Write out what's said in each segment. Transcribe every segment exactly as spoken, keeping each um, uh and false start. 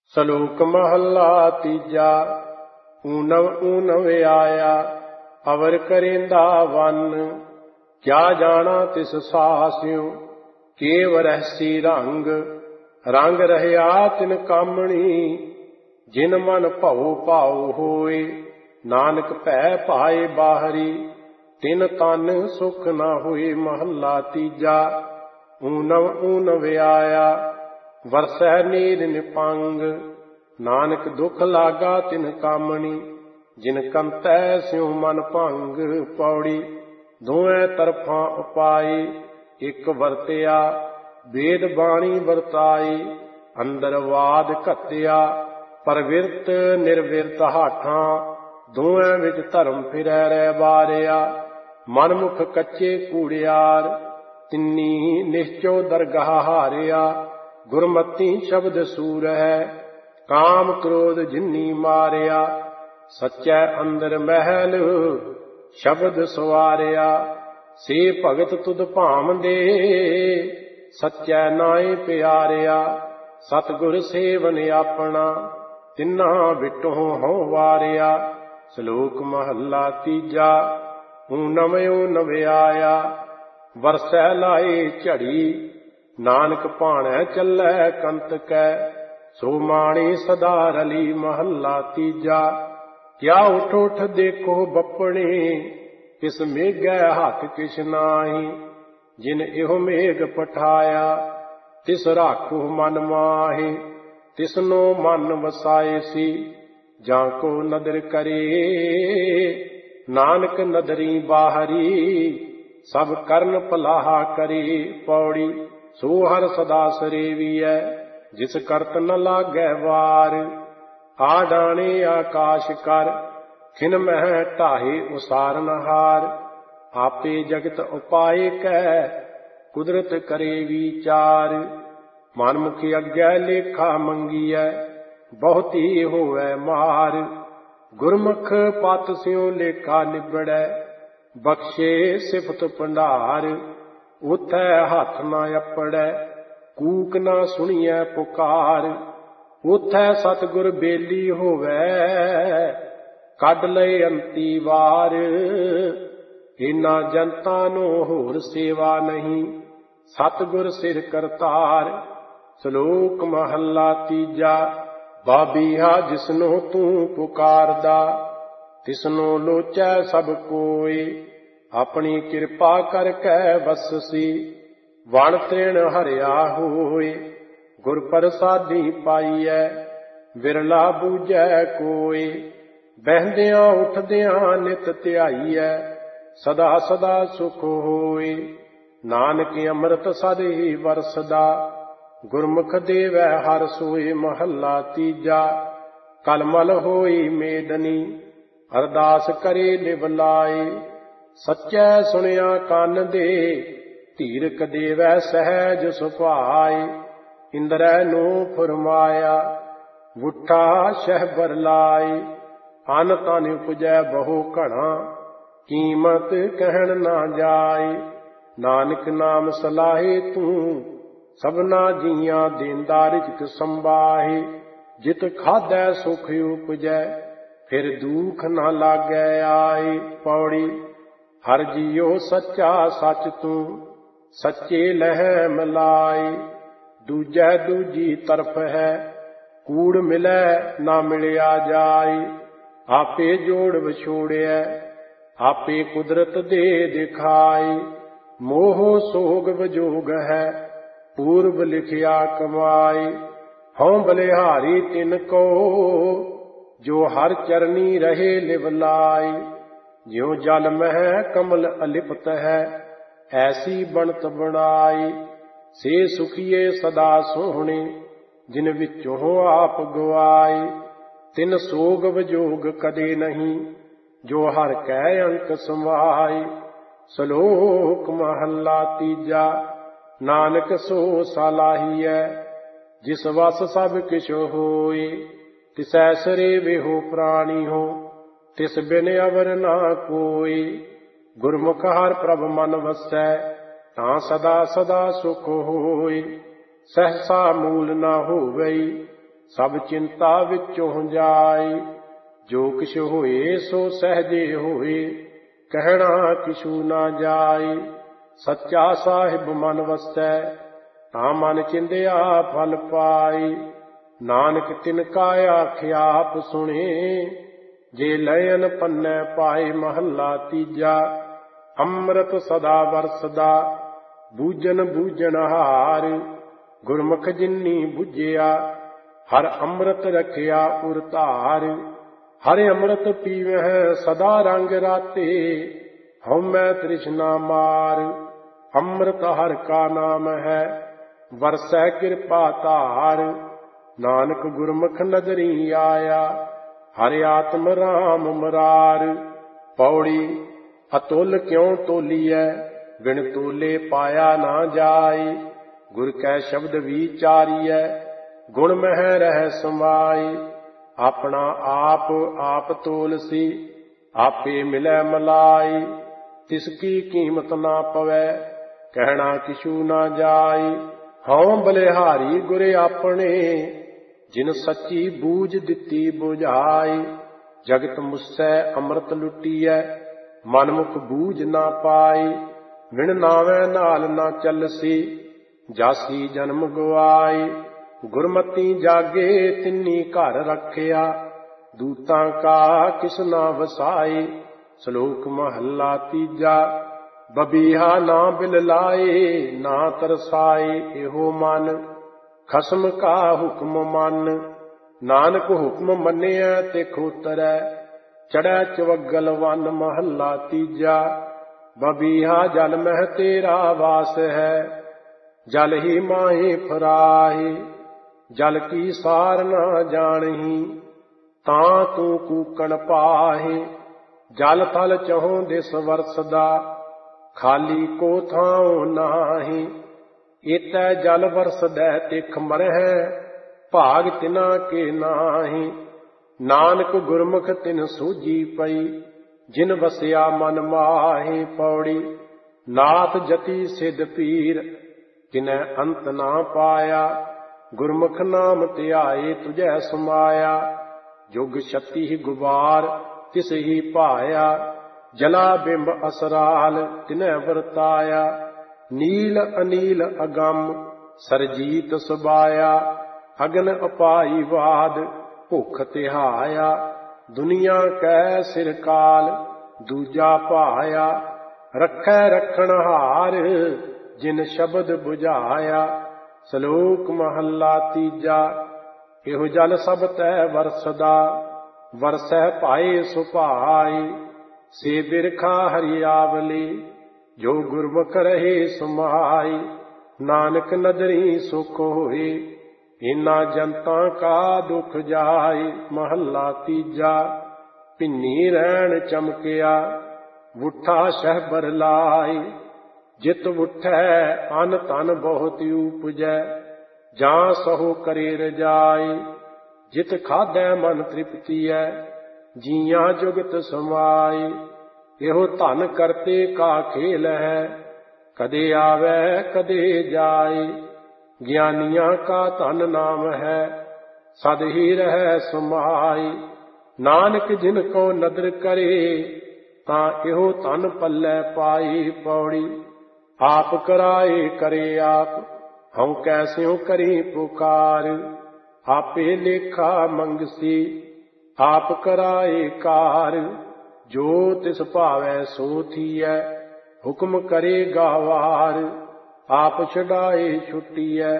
ਸਲੋਕ ਮਹੱਲਾ ਤੀਜਾ। ਊਨਵ ਊਨਵ ਆਇਆ ਅਵਰ ਕਰੇਂਦਾ ਵੰਨ, ਕਿਆ ਜਾਣਾ ਤਿਸ ਸਾਸਿਉ ਕੇਵ ਰਹਿਸੀ ਰੰਗ। ਰੰਗ ਰਹਿਆ ਤਿਨ ਕਾਮਣੀ, ਜਿਨ ਮਨ ਭਉ ਭਾਉ ਹੋਏ। ਨਾਨਕ ਭੈ ਭਾਏ ਬਾਹਰੀ, ਤਿਨ ਤਨ ਸੁਖ ਨਾ ਹੋਏ। ਮਹੱਲਾ ਤੀਜਾ। ਊਨਵ ਊਨਵ ਆਇਆ ਵਰਸੈ ਨੀਰ ਨਿਪੰਗ, ਨਾਨਕ ਦੁਖ ਲਾਗਾ ਤਿਨ ਕਾਮਣੀ। ਜਿਨ ਕੰਤੈ ਸਿਉ ਮਨ ਭੰਗ। ਪੌੜੀ। ਦੋਵੇਂ ਤਰਫਾਂ ਉਪਾਈ, ਇੱਕ ਵਰਤਿਆ ਵੇਦ ਬਾਣੀ ਵਰਤਾਈ। ਅੰਦਰ ਵਾਦ ਘੱਤਿਆ ਪਰਵਿਰਤ ਨਿਰਵਿਰਤ ਹਾਠਾਂ। ਦੋਵੇਂ ਵਿੱਚ ਧਰਮ ਫਿਰੈ ਰਹਿ ਬਾਰਿਆ। ਮਨਮੁਖ ਕੱਚੇ ਕੂੜਿਆਰ, ਤਿੰਨੀ ਨਿਸ਼ਚੋ ਦਰਗਾਹ ਹਾਰਿਆ। ਗੁਰਮਤੀ ਸ਼ਬਦ ਸੂਰ ਹੈ, ਕਾਮ ਕ੍ਰੋਧ ਜਿਨੀ ਮਾਰਿਆ। ਸੱਚੈ ਅੰਦਰ ਮਹਿਲ ਸ਼ਬਦ ਸਵਾਰਿਆ। ਸੇ ਭਗਤ ਤੁਧ ਭਾਮਦੇ, ਸੱਚੈ ਨਾਏ ਪਿਆਰਿਆ। ਸਤਿਗੁਰ ਸੇਵਨ ਆਪਣਾ, ਤਿੰਨਾ ਵਿਟੋ ਹਉ ਵਾਰਿਆ। ਸ਼ਲੋਕ ਮਹੱਲਾ ਤੀਜਾ। ਊਨਵ ਊਨਵ ਆਇਆ ਵਰਸੈ ਲਾਏ ਝੜੀ, ਨਾਨਕ ਭਾਣੈ ਚੱਲੈ ਕੰਤ ਕੈ। ਸੋ ਮਾਣੀ ਸਦਾ ਰਲੀ। ਮਹੱਲਾ ਤੀਜਾ। ਕਿਆ ਉਠ ਉਠ ਦੇਖੋ ਬੱਪਣੇ, ਕਿਸ ਮੇਘੈ ਹੱਥ ਕਿਛ ਨਾਹੀ। ਜਿਨ ਇਹੋ ਮੇਘ ਪਠਾਇਆ, ਤਿਸ ਰਾਖੋ ਮਨ ਮਾਹੀ। ਤਿਸਨੋ ਮਨ ਵਸਾਏ ਸੀ, ਜਾਂ ਕੋ ਨਦਰ ਕਰੇ। ਨਾਨਕ ਨਦਰੀ ਬਾਹਰੀ, ਸਭ ਕਰਨ ਭਲਾਹਾ ਕਰੇ। ਪੌੜੀ। ਸੋ ਹਰ ਸਦਾ ਸਰੇਵੀਐ, ਜਿਸ ਕਰਤ ਨ ਲਾਗੈ ਵਾਰ। ਆ ਡਾਣੇ ਆਕਾਸ਼ ਕਰ, ਖਿਨ ਮਹਿ ਢਾਹੇ ਉਸਾਰਨ ਹਾਰ। ਆਪੇ ਜਗਤ ਉਪਾਏ ਕੈ, ਕੁਦਰਤ ਕਰੇ ਵਿਚਾਰ। ਮਨਮੁਖੀ ਅੱਗੇ ਲੇਖਾ ਮੰਗੀਐ, ਬਹੁਤੀ ਹੋਵੈ ਮਾਰ। ਗੁਰਮੁਖ ਪਤ ਸਿਉ ਲੇਖਾ ਨਿਬੜੈ, ਬਖਸ਼ੇ ਸਿਫਤ ਭੰਡਾਰ। ਉਥੈ ਹੱਥ ਨਾ ਅੱਪੜੈ, ਕੂਕ ਨਾ ਸੁਣੀਐ ਪੁਕਾਰ। ਉਥੈ ਸਤਿਗੁਰ ਬੇਲੀ ਹੋਵੈ, ਕੱਢ ਲਏ ਅੰਤੀ ਵਾਰ। ਇਨ੍ਹਾਂ ਜਨਤਾ ਨੂੰ ਹੋਰ ਸੇਵਾ ਨਹੀਂ, ਸਤਿਗੁਰ ਸਿਰ ਕਰਤਾਰ। ਸ਼ਲੋਕ ਮਹੱਲਾ ਤੀਜਾ। ਬਾਬੀਹਾ ਜਿਸਨੂੰ ਤੂੰ ਪੁਕਾਰਦਾ, ਤਿਸਨੂੰ ਲੋਚੈ ਸਭ ਕੋਇ। ਆਪਣੀ ਕਿਰਪਾ ਕਰਕੇ ਵਸਸੀ, ਵਣ ਤ੍ਰਿਣ ਹਰਿਆ ਹੋਏ। ਗੁਰ ਪ੍ਰਸਾਦੀ ਪਾਈਐ, ਵਿਰਲਾ ਬੂਝੈ ਕੋਇ। ਬਹਿੰਦਿਆਂ ਉੱਠਦਿਆਂ ਨਿਤ ਧਿਆਈਐ, ਸਦਾ ਸਦਾ ਸੁਖ ਹੋਏ। ਨਾਨਕ ਅੰਮ੍ਰਿਤ ਸਦ ਹੀ ਵਰਸਦਾ, ਗੁਰਮੁਖ ਦੇਵੈ ਹਰ ਸੋਏ। ਮਹੱਲਾ ਤੀਜਾ। ਕਲਮਲ ਹੋਈ ਮੇਦਨੀ, ਅਰਦਾਸ ਕਰੇ ਲਿਵ ਲਾਏ। ਸੱਚੈ ਸੁਣਿਆ ਕੰਨ ਦੇ, ਧੀਰਕ ਦੇਵੈ ਸਹਿਜ ਸੁਭਾਏ। ਇੰਦਰੈ ਨੂੰ ਫਰਮਾਇਆ, ਵੁੱਠਾ ਸ਼ਹਿਬਰ ਲਾਏ। ਅਨ ਤਨ ਉਪਜੈ ਬਹੁ ਘਣਾ, ਕੀਮਤ ਕਹਿਣ ਨਾ ਜਾਏ। ਨਾਨਕ ਨਾਮ ਸਲਾਹੇ ਤੂੰ, ਸਭਨਾ ਜੀਆਂ ਦੇਂਦਾ ਰਿਜ਼ਕ ਸੰਭਾਹੇ। ਜਿਤ ਖਾਧੈ ਸੁਖ ਉਪਜੈ, ਫਿਰ ਦੁਖ ਨਾ ਲਾਗੈ ਆਏ। ਪੌੜੀ। ਹਰ ਜੀਉ ਸੱਚਾ ਸੱਚ ਤੂੰ, ਸੱਚੇ ਲਹਿ ਮਿਲਾਏ। ਦੂਜੈ ਦੂਜੀ ਤਰਫ ਹੈ, ਕੂੜ ਮਿਲੈ ਨਾ ਮਿਲਿਆ ਜਾਏ। ਆਪੇ ਜੋੜ ਵਿਛੋੜਿਐ, ਆਪੇ ਕੁਦਰਤ ਦੇ ਦਿਖਾਏ। ਮੋਹ ਸੋਗ ਵਿਜੋਗ ਹੈ, ਪੂਰਬ ਲਿਖਿਆ ਕਮਾਏ। ਹਉ ਬਲਿਹਾਰੀ ਤਿਨ ਕੋ, ਜੋ ਹਰ ਚਰਨੀ ਰਹੇ ਲਿਵ ਲਾਏ। ਜਿਉ ਜਲ ਮਹਿ ਕਮਲ ਅਲਿਪਤ ਹੈ, ਐਸੀ ਬਣਤ ਬਣਾਈ। ਸੇ ਸੁਖੀਏ ਸਦਾ ਸੋਹਣੇ, ਜਿਨ ਵਿੱਚੋਂ ਆਪ ਗਵਾਏ। ਤਿਨ ਸੋਗ ਵਿਜੋਗ ਕਦੇ ਨਹੀਂ, ਜੋ ਹਰ ਕੈ ਅੰਕ ਸਮਾਏ। ਸ਼ਲੋਕ ਮਹੱਲਾ ਤੀਜਾ। ਨਾਨਕ ਸੋ ਸਲਾਹੀਐ, ਜਿਸ ਵਸ ਸਭ ਕਿਛ ਹੋਏ। ਤਿਸੈ ਸਰੇਵੇ ਹੋ ਪ੍ਰਾਣੀ ਹੋ, ਤਿਸ ਬਿਨ ਅਵਰ ਨਾ ਕੋਇ। ਗੁਰਮੁਖ ਹਰ ਪ੍ਰਭ ਮਨ ਵਸੈ, ਤਾਂ ਸਦਾ ਸਦਾ ਸੁਖ ਹੋਇ। ਸਹਸਾ ਮੂਲ ਨਾ ਹੋਵਈ, ਸਭ ਚਿੰਤਾ ਵਿੱਚੋਂ ਜਾਏ। ਜੋ ਕਿਛ ਹੋਏ ਸੋ ਸਹਿਜੇ ਹੋਏ, ਕਹਿਣਾ ਕਿਛੂ ਨਾ ਜਾਏ। ਸੱਚਾ ਸਾਹਿਬ ਮਨ ਵਸੈ, ਤਾਂ ਮਨ ਚਿੰਦਿਆ ਫਲ ਪਾਏ। ਨਾਨਕ ਤਿਨ ਕਾ ਆਖਿਆ ਆਪ ਸੁਣੇ, ਜੇ ਲयन ਪੰਨੈ ਪਾਏ। ਮਹੱਲਾ ਤੀਜਾ। ਅੰਮ੍ਰਿਤ ਸਦਾ ਵਰਸਦਾ, ਬੂਝਨ ਬੂਝਨ ਹਾਰ। ਗੁਰਮੁਖ ਜਿਨੀ ਬੁਝਿਆ, ਹਰ ਅੰਮ੍ਰਿਤ ਰਖਿਆ ਉਰ ਧਾਰ। ਹਰ ਅੰਮ੍ਰਿਤ ਪੀਵਹਿ ਸਦਾ ਰੰਗ ਰਾਤੇ, ਹਉਮੈ ਤ੍ਰਿਸ਼ਨਾ ਮਾਰ। ਅੰਮ੍ਰਿਤ ਹਰਿ ਕਾ ਨਾਮ ਹੈ, ਵਰਸੈ ਕਿਰਪਾ ਧਾਰ। ਨਾਨਕ ਗੁਰਮੁਖ ਨਦਰੀ ਆਇਆ, ਹਰਿ ਆਤਮ ਰਾਮ ਮਰਾਰ। ਪੌੜੀ। ਅਤੁਲ ਕਿਉ ਤੋਲੀਐ, ਬਿਨ ਤੋਲੇ ਪਾਇਆ ਨਾ ਜਾਏ। ਗੁਰ ਕੈ ਸ਼ਬਦ ਵਿਚਾਰੀਐ, ਗੁਣ ਮਹਿ ਰਹਿ ਸਮਾਏ। ਆਪਣਾ ਆਪ ਆਪ ਤੋਲਸੀ, ਆਪੇ ਮਿਲੈ ਮਲਾਈ। ਤਿਸ ਕੀ ਕੀਮਤ ਨਾ ਪਵੈ, ਕਹਿਣਾ ਕਿਛੂ ਨਾ ਜਾਏ। ਹਉ ਬਲਿਹਾਰੀ ਗੁਰ ਆਪਣੇ, ਜਿਨ ਸੱਚੀ ਬੂਝ ਦਿੱਤੀ ਬੁਝਾਈ। ਜਗਤ ਮੁਸੈ ਅੰਮ੍ਰਿਤ ਲੁੱਟੀਐ, ਮਨਮੁਖ ਬੂਝ ਨਾ ਪਾਈ। ਵਿਣ ਨਾਵੈ ਨਾਲ ਨਾ ਚੱਲਸੀ, ਜਾਸੀ ਜਨਮ ਗਵਾਈ। ਗੁਰਮਤੀ ਜਾਗੇ ਤਿੰਨੀ ਘਰ ਰੱਖਿਆ, ਦੂਤਾਂ ਕਾ ਕਿਸ ਨਾ ਵਸਾਈ। ਸ਼ਲੋਕ ਮਹੱਲਾ ਤੀਜਾ। ਬਬੀਹਾ ਨਾ ਬਿਲ ਲਾਏ, ਨਾ ਤਰਸਾਏ ਇਹੋ ਮਨ। ਖਸਮ ਕਾ ਹੁਕਮ ਮੰਨ, ਨਾਨਕ ਹੁਕਮ ਮੰਨਿਆ ਤੇ ਖੋਤਰੈ। ਚੜ੍ਹੈ ਚਵੱਗਲ ਵਨ। ਮਹੱਲਾ ਤੀਜਾ। ਬਬੀਹਾ ਜਲ ਮਹਿ ਤੇਰਾ ਵਾਸ ਹੈ, ਜਲ ਹੀ ਮਾਹੇ ਫਰਾਹੇ। ਜਲ ਕੀ ਸਾਰ ਨਾ ਜਾਣਹੀ, ਤਾਂ ਤੂੰ ਕੂਕਣ ਪਾਹੇ। ਜਲ ਥਲ ਚਹੁੰ ਦਿਸ ਵਰਸਦਾ, ਖਾਲੀ ਕੋ ਥਾਉ ਨਾਹੀ। ਏਤੈ ਜਲ ਵਰਸਦੈ ਤਿਖ ਮਰਹਿ, ਭਾਗ ਤਿਨਾ ਕੇ ਨਾਹੀ। ਨਾਨਕ ਗੁਰਮੁਖ ਤਿਨ ਸੂਝੀ ਪਈ, ਜਿਨ ਵਸਿਆ ਮਨ ਮਾਹੀ। ਪੌੜੀ। ਨਾਥ ਜਤੀ ਸਿਧ ਪੀਰ, ਤਿਨੈ ਅੰਤ ਨਾ ਪਾਇਆ। ਗੁਰਮੁਖ ਨਾਮ ਧਿਆਏ ਤੁਝੈ ਸਮਾਇਆ। ਜੁਗ ਛਤੀ ਗੁਬਾਰ ਤਿਸ ਹੀ ਭਾਇਆ, ਜਲਾ ਬਿੰਬ ਅਸਰਾਲ ਤਿਨੈ ਵਰਤਾਇਆ। ਨੀਲ ਅਨੀਲ ਅਗੰਮ ਸਰਜੀਤ ਸਬਾਇਆ, ਅਗਨ ਅਪਾਈ ਬਾਦ ਭੁਖ ਤਿਹਾਇਆ। ਦੁਨੀਆ ਕੈ ਸਿਰ ਕਾਲ ਦੂਜਾ ਭਾਇਆ, ਰੱਖੈ ਰਖਣਹਾਰ ਜਿਨ ਸ਼ਬਦ ਬੁਝਾਇਆ। ਸ਼ਲੋਕ ਮਹੱਲਾ ਤੀਜਾ। ਇਹੋ ਜਲ ਸਭ ਤੈ ਵਰਸਦਾ, ਵਰਸੈ ਭਾਏ ਸੁਭਾਈ। ਸੇ ਬਿਰਖਾ ਹਰਿ ਆਵਲੀ, ਜੋ ਗੁਰਮੁਖ ਰਹੇ ਸਮਾਈ। ਨਾਨਕ ਨਦਰੀ ਸੁਖ ਹੋਏ, ਇਨਾ ਜਨਤਾ ਕਾ ਦੁਖ ਜਾਏ। ਮਹੱਲਾ ਤੀਜਾ। ਭਿੰਨੀ ਰੈਣ ਚਮਕਿਆ, ਵੁੱਠਾ ਸ਼ਹਿਬਰ ਲਾਈ। ਜਿਤ ਵੁੱਠੈ ਅਨ ਧਨ ਬਹੁਤ ਉਪਜੈ, ਜਾਂ ਸਹੁ ਕਰੇ ਰਜਾਈ। ਜਿਤ ਖਾਧੈ ਮਨ ਤ੍ਰਿਪਤੀਐ, ਜੀਆਂ ਜੁਗਤ ਸਮਾਈ। ਇਹੋ ਧਨ ਕਰਤੇ ਕਾ ਖੇਲ ਹੈ, ਕਦੇ ਆਵੈ ਕਦੇ ਜਾਏ। ਗਿਆਨੀਆਂ ਕਾ ਧਨ ਨਾਮ ਹੈ, ਸਦ ਹੀ ਰਹਿ ਸਮਾਈ। ਨਾਨਕ ਜਿਨ ਕੋ ਨਦਰ ਕਰੇ, ਤਾਂ ਇਹੋ ਧਨ ਪੱਲੇ ਪਾਈ। ਪੌੜੀ। ਆਪ ਕਰਾਏ ਕਰੇ ਆਪ, ਹਉ ਕੈਸਿਉ ਕਰੀ ਪੁਕਾਰ। ਆਪੇ ਲੇਖਾ ਮੰਗਸੀ, ਆਪ ਕਰਾਏ ਕਾਰ। ਜੋ ਤਿਸ ਭਾਵੈ ਸੋ ਥੀਐ, ਹੁਕਮ ਕਰੇਗਾ ਵਾਰ। ਆਪ ਛਡਾਏ ਛੁੱਟੀਐ,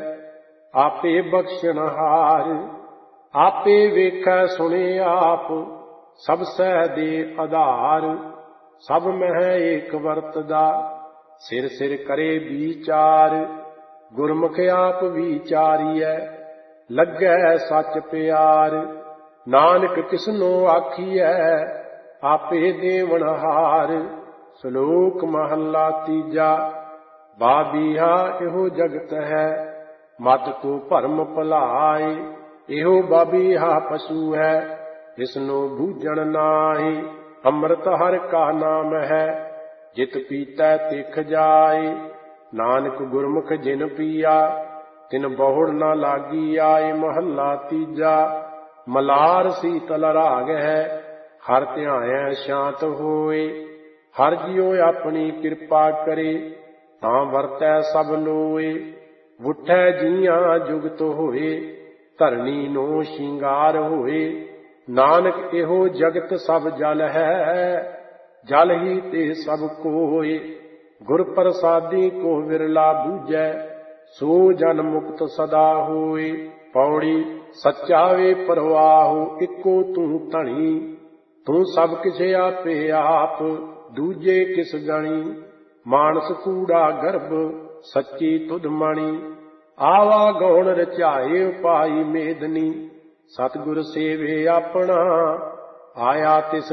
ਆਪੇ ਬਖਸ਼ਣਹਾਰ। ਆਪੇ ਵੇਖੈ ਸੁਣੇ ਆਪ, ਸਭ ਸਹਿ ਦੇ ਆਧਾਰ। ਸਭ ਮਹਿ ਏਕ ਵਰਤਦਾ, ਸਿਰ ਸਿਰ ਕਰੇ ਵਿਚਾਰ। ਗੁਰਮੁਖ ਆਪ ਵਿਚਾਰੀਐ, ਲੱਗੈ ਸੱਚ ਪਿਆਰ। ਨਾਨਕ ਕਿਸਨੋ ਆਖੀਐ, ਆਪੇ ਦੇਵਨਹਾਰ। ਸ਼ਲੋਕ ਮਹੱਲਾ ਤੀਜਾ। ਬਾਬੀਹਾ ਇਹੋ ਜਗਤ ਹੈ, ਮਤ ਕੋ ਭਰਮ ਭੁਲਾਏ। ਇਹੋ ਬਾਬੀਹਾ ਪਸ਼ੂ ਹੈ, ਇਸਨੂੰ ਬੂਝਣ ਨਾਹੀ। ਅੰਮ੍ਰਿਤ ਹਰਿ ਕਾ ਨਾਮ ਹੈ, ਜਿਤ ਪੀਤੈ ਤਿਖ ਜਾਏ। ਨਾਨਕ ਗੁਰਮੁਖ ਜਿਨ ਪੀਆ, ਤਿਨ ਬਹੁੜ ਨਾ ਲਾਗੀ ਆਏ। ਮਹੱਲਾ ਤੀਜਾ। ਮਲਾਰ ਸੀਤਲ ਰਾਗ ਹੈ, ਹਰ ਧਿਆਇਐ ਸ਼ਾਂਤ ਹੋਏ। ਹਰ ਜਿਉ ਆਪਣੀ ਕਿਰਪਾ ਕਰੇ, ਤਾਂ ਵਰਤੈ ਸਭ ਲੋਏ। ਵੁੱਠੈ ਜੀਆਂ ਜੁਗਤ ਹੋਏ, ਧਰਨੀ ਨੋ ਸ਼ਿੰਗਾਰ ਹੋਏ। ਨਾਨਕ ਇਹੋ ਜਗਤ ਸਭ ਜਲ ਹੈ, ਜਲ ਹੀ ਤੇ ਸਭ ਕੋਏ। ਗੁਰ ਪ੍ਰਸਾਦੀ ਕੋ ਵਿਰਲਾ ਬੂਝੈ, ਸੋ ਜਨ ਮੁਕਤ ਸਦਾ ਹੋਏ। ਪੌੜੀ। ਸੱਚਾ ਵੇ ਪਰਵਾਹੋ, ਇੱਕੋ ਤੂੰ ਧਣੀ। ਤੂੰ ਸਭ ਕਿਛ ਆਪੇ ਆਪ, ਦੂਜੇ ਕਿਸ ਗਣੀ। ਮਾਨਸ ਕੂੜਾ ਗਰਭ, ਸੱਚੀ ਤੁਧ ਮਣੀ। ਆਵਾ ਗੌਣ ਰਚਾਏ ਉਪਾਈ ਮੇਦਨੀ। ਸਤਿਗੁਰ ਸੇਵੇ ਆਪਣਾ, ਆਇਆ ਤਿਸ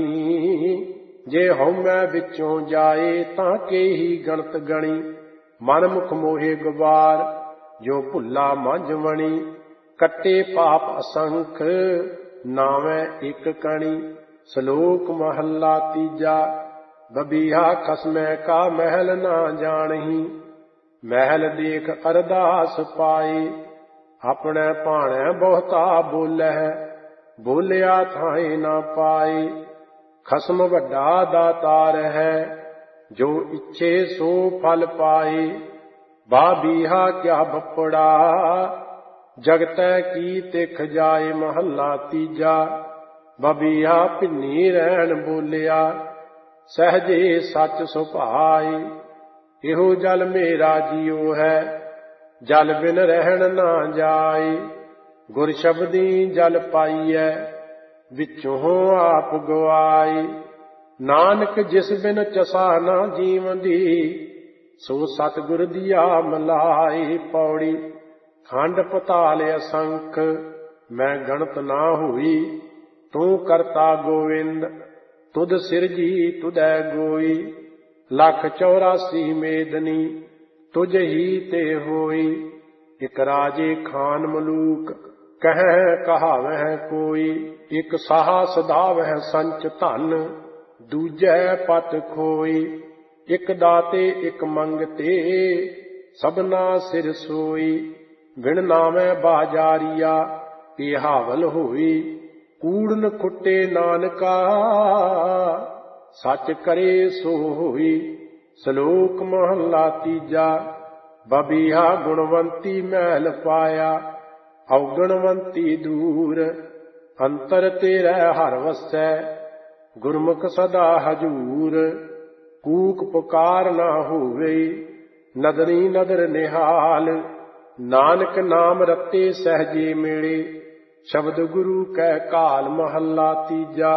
ਗਣੀ। ਜੇ ਹਉਮੈ ਵਿੱਚੋਂ ਜਾਏ, ਤਾਂ ਕੇਹੀ ਗਣਤ ਗਣੀ। ਮਨ ਮੁਖ ਮੋਹੇ ਗੁਬਾਰ, ਜੋ ਭੁੱਲਾ ਮੰਝ ਵਣੀ। ਕੱਟੇ ਪਾਪ ਅਸੰਖ, ਨਾਵੈ ਇੱਕ ਕਣੀ। ਸ਼ਲੋਕ ਮਹੱਲਾ ਤੀਜਾ। ਬਬੀਹਾ ਖਸਮੈ ਕਾ ਮਹਿਲ ਨਾ ਜਾਣਹੀ, ਮਹਿਲ ਦੇਖ ਅਰਦਾਸ ਪਾਏ। ਆਪਣੇ ਭਾਣੈ ਬਹੁਤਾ ਬੋਲੈ, ਬੋਲਿਆ ਥਾਏ ਨਾ ਪਾਏ। ਖਸਮ ਵੱਡਾ ਦਾਤਾਰ ਹੈ, ਜੋ ਇੱਛੇ ਸੋ ਫਲ ਪਾਏ। ਬਾਬੀਹਾ ਕਿਆ ਬੱਪੜਾ, ਜਗਤੈ ਕੀ ਤਿਖ ਜਾਏ। ਮਹੱਲਾ ਤੀਜਾ। ਬਬੀਹਾ ਭਿੰਨੀ ਰਹਿਣ ਬੋਲਿਆ, ਸਹਜੇ ਸੱਚ ਸੁਭਾਏ। ਇਹੋ ਜਲ ਮੇਰਾ ਜੀਉ ਹੈ, ਜਲ ਬਿਨ ਰਹਿਣ ਨਾ ਜਾਏ। ਗੁਰ ਸ਼ਬਦੀ ਜਲ ਪਾਈਐ, ਵਿੱਚੋਂ ਆਪ ਗਵਾਏ। ਨਾਨਕ ਜਿਸ ਬਿਨ ਚਸਾ ਨਾ ਜੀਵਦੀ, ਸੋ ਸਤਿਗੁਰ ਦੀਆ ਮਲਾਏ। ਪੌੜੀ। ਖੰਡ ਪਤਾਲ ਅਸੰਖ, ਮੈਂ ਗਣਤ ਨਾ ਹੋਈ। ਤੂੰ ਕਰਤਾ ਗੋਵਿੰਦ, ਤੁਧ ਸਿਰਜੀ ਤੁਧੈ ਗੋਈ। ਲੱਖ ਚੌਰਾਸੀ ਮੇਦਨੀ, ਤੁਝ ਹੀ ਤੇ ਹੋਈ। ਇਕ ਰਾਜੇ ਖਾਨ ਮਲੂਕ, ਕਹਿ ਕਹਾਵਹਿ ਕੋਈ। ਇਕ ਸਾਹਾ ਸਦਾਵਹਿ ਸੰਚ ਧਨ, ਦੂਜੈ ਪਤ ਖੋਈ। ਇਕ ਦਾਤੇ ਇਕ ਮੰਗਤੇ, ਸਭਨਾ ਸਿਰ ਸੋਈ। ਬਿਨ ਨਾਮੈ ਬਾਜਾਰੀਆ, ਪਿਹਾਵਲ ਹੋਈ। ਕੂੜਨ ਖੁੱਟੇ ਨਾਨਕਾ, ਸੱਚ ਕਰੇ ਸੋ ਹੋਈ। ਸ਼ਲੋਕ ਮਹੱਲਾ ਤੀਜਾ। ਬਬੀਹਾ ਗੁਣਵੰਤੀ ਮਹਿਲ ਪਾਇਆ, ਔਗਣਵੰਤੀ ਦੂਰ। ਅੰਤਰ ਤੇਰੇ ਹਰ ਵਸੈ, ਗੁਰਮੁਖ ਸਦਾ ਹਜੂਰ। ਕੂਕ ਪੁਕਾਰ ਨਾ ਹੋਵੇ, ਨਦਰੀ ਨਦਰ ਨਿਹਾਲ। ਨਾਨਕ ਨਾਮ ਰਤੇ ਸਹਜੇ ਮਿਲੇ, ਸ਼ਬਦ ਗੁਰੂ ਕੈ ਕਾਲ। ਮਹੱਲਾ ਤੀਜਾ।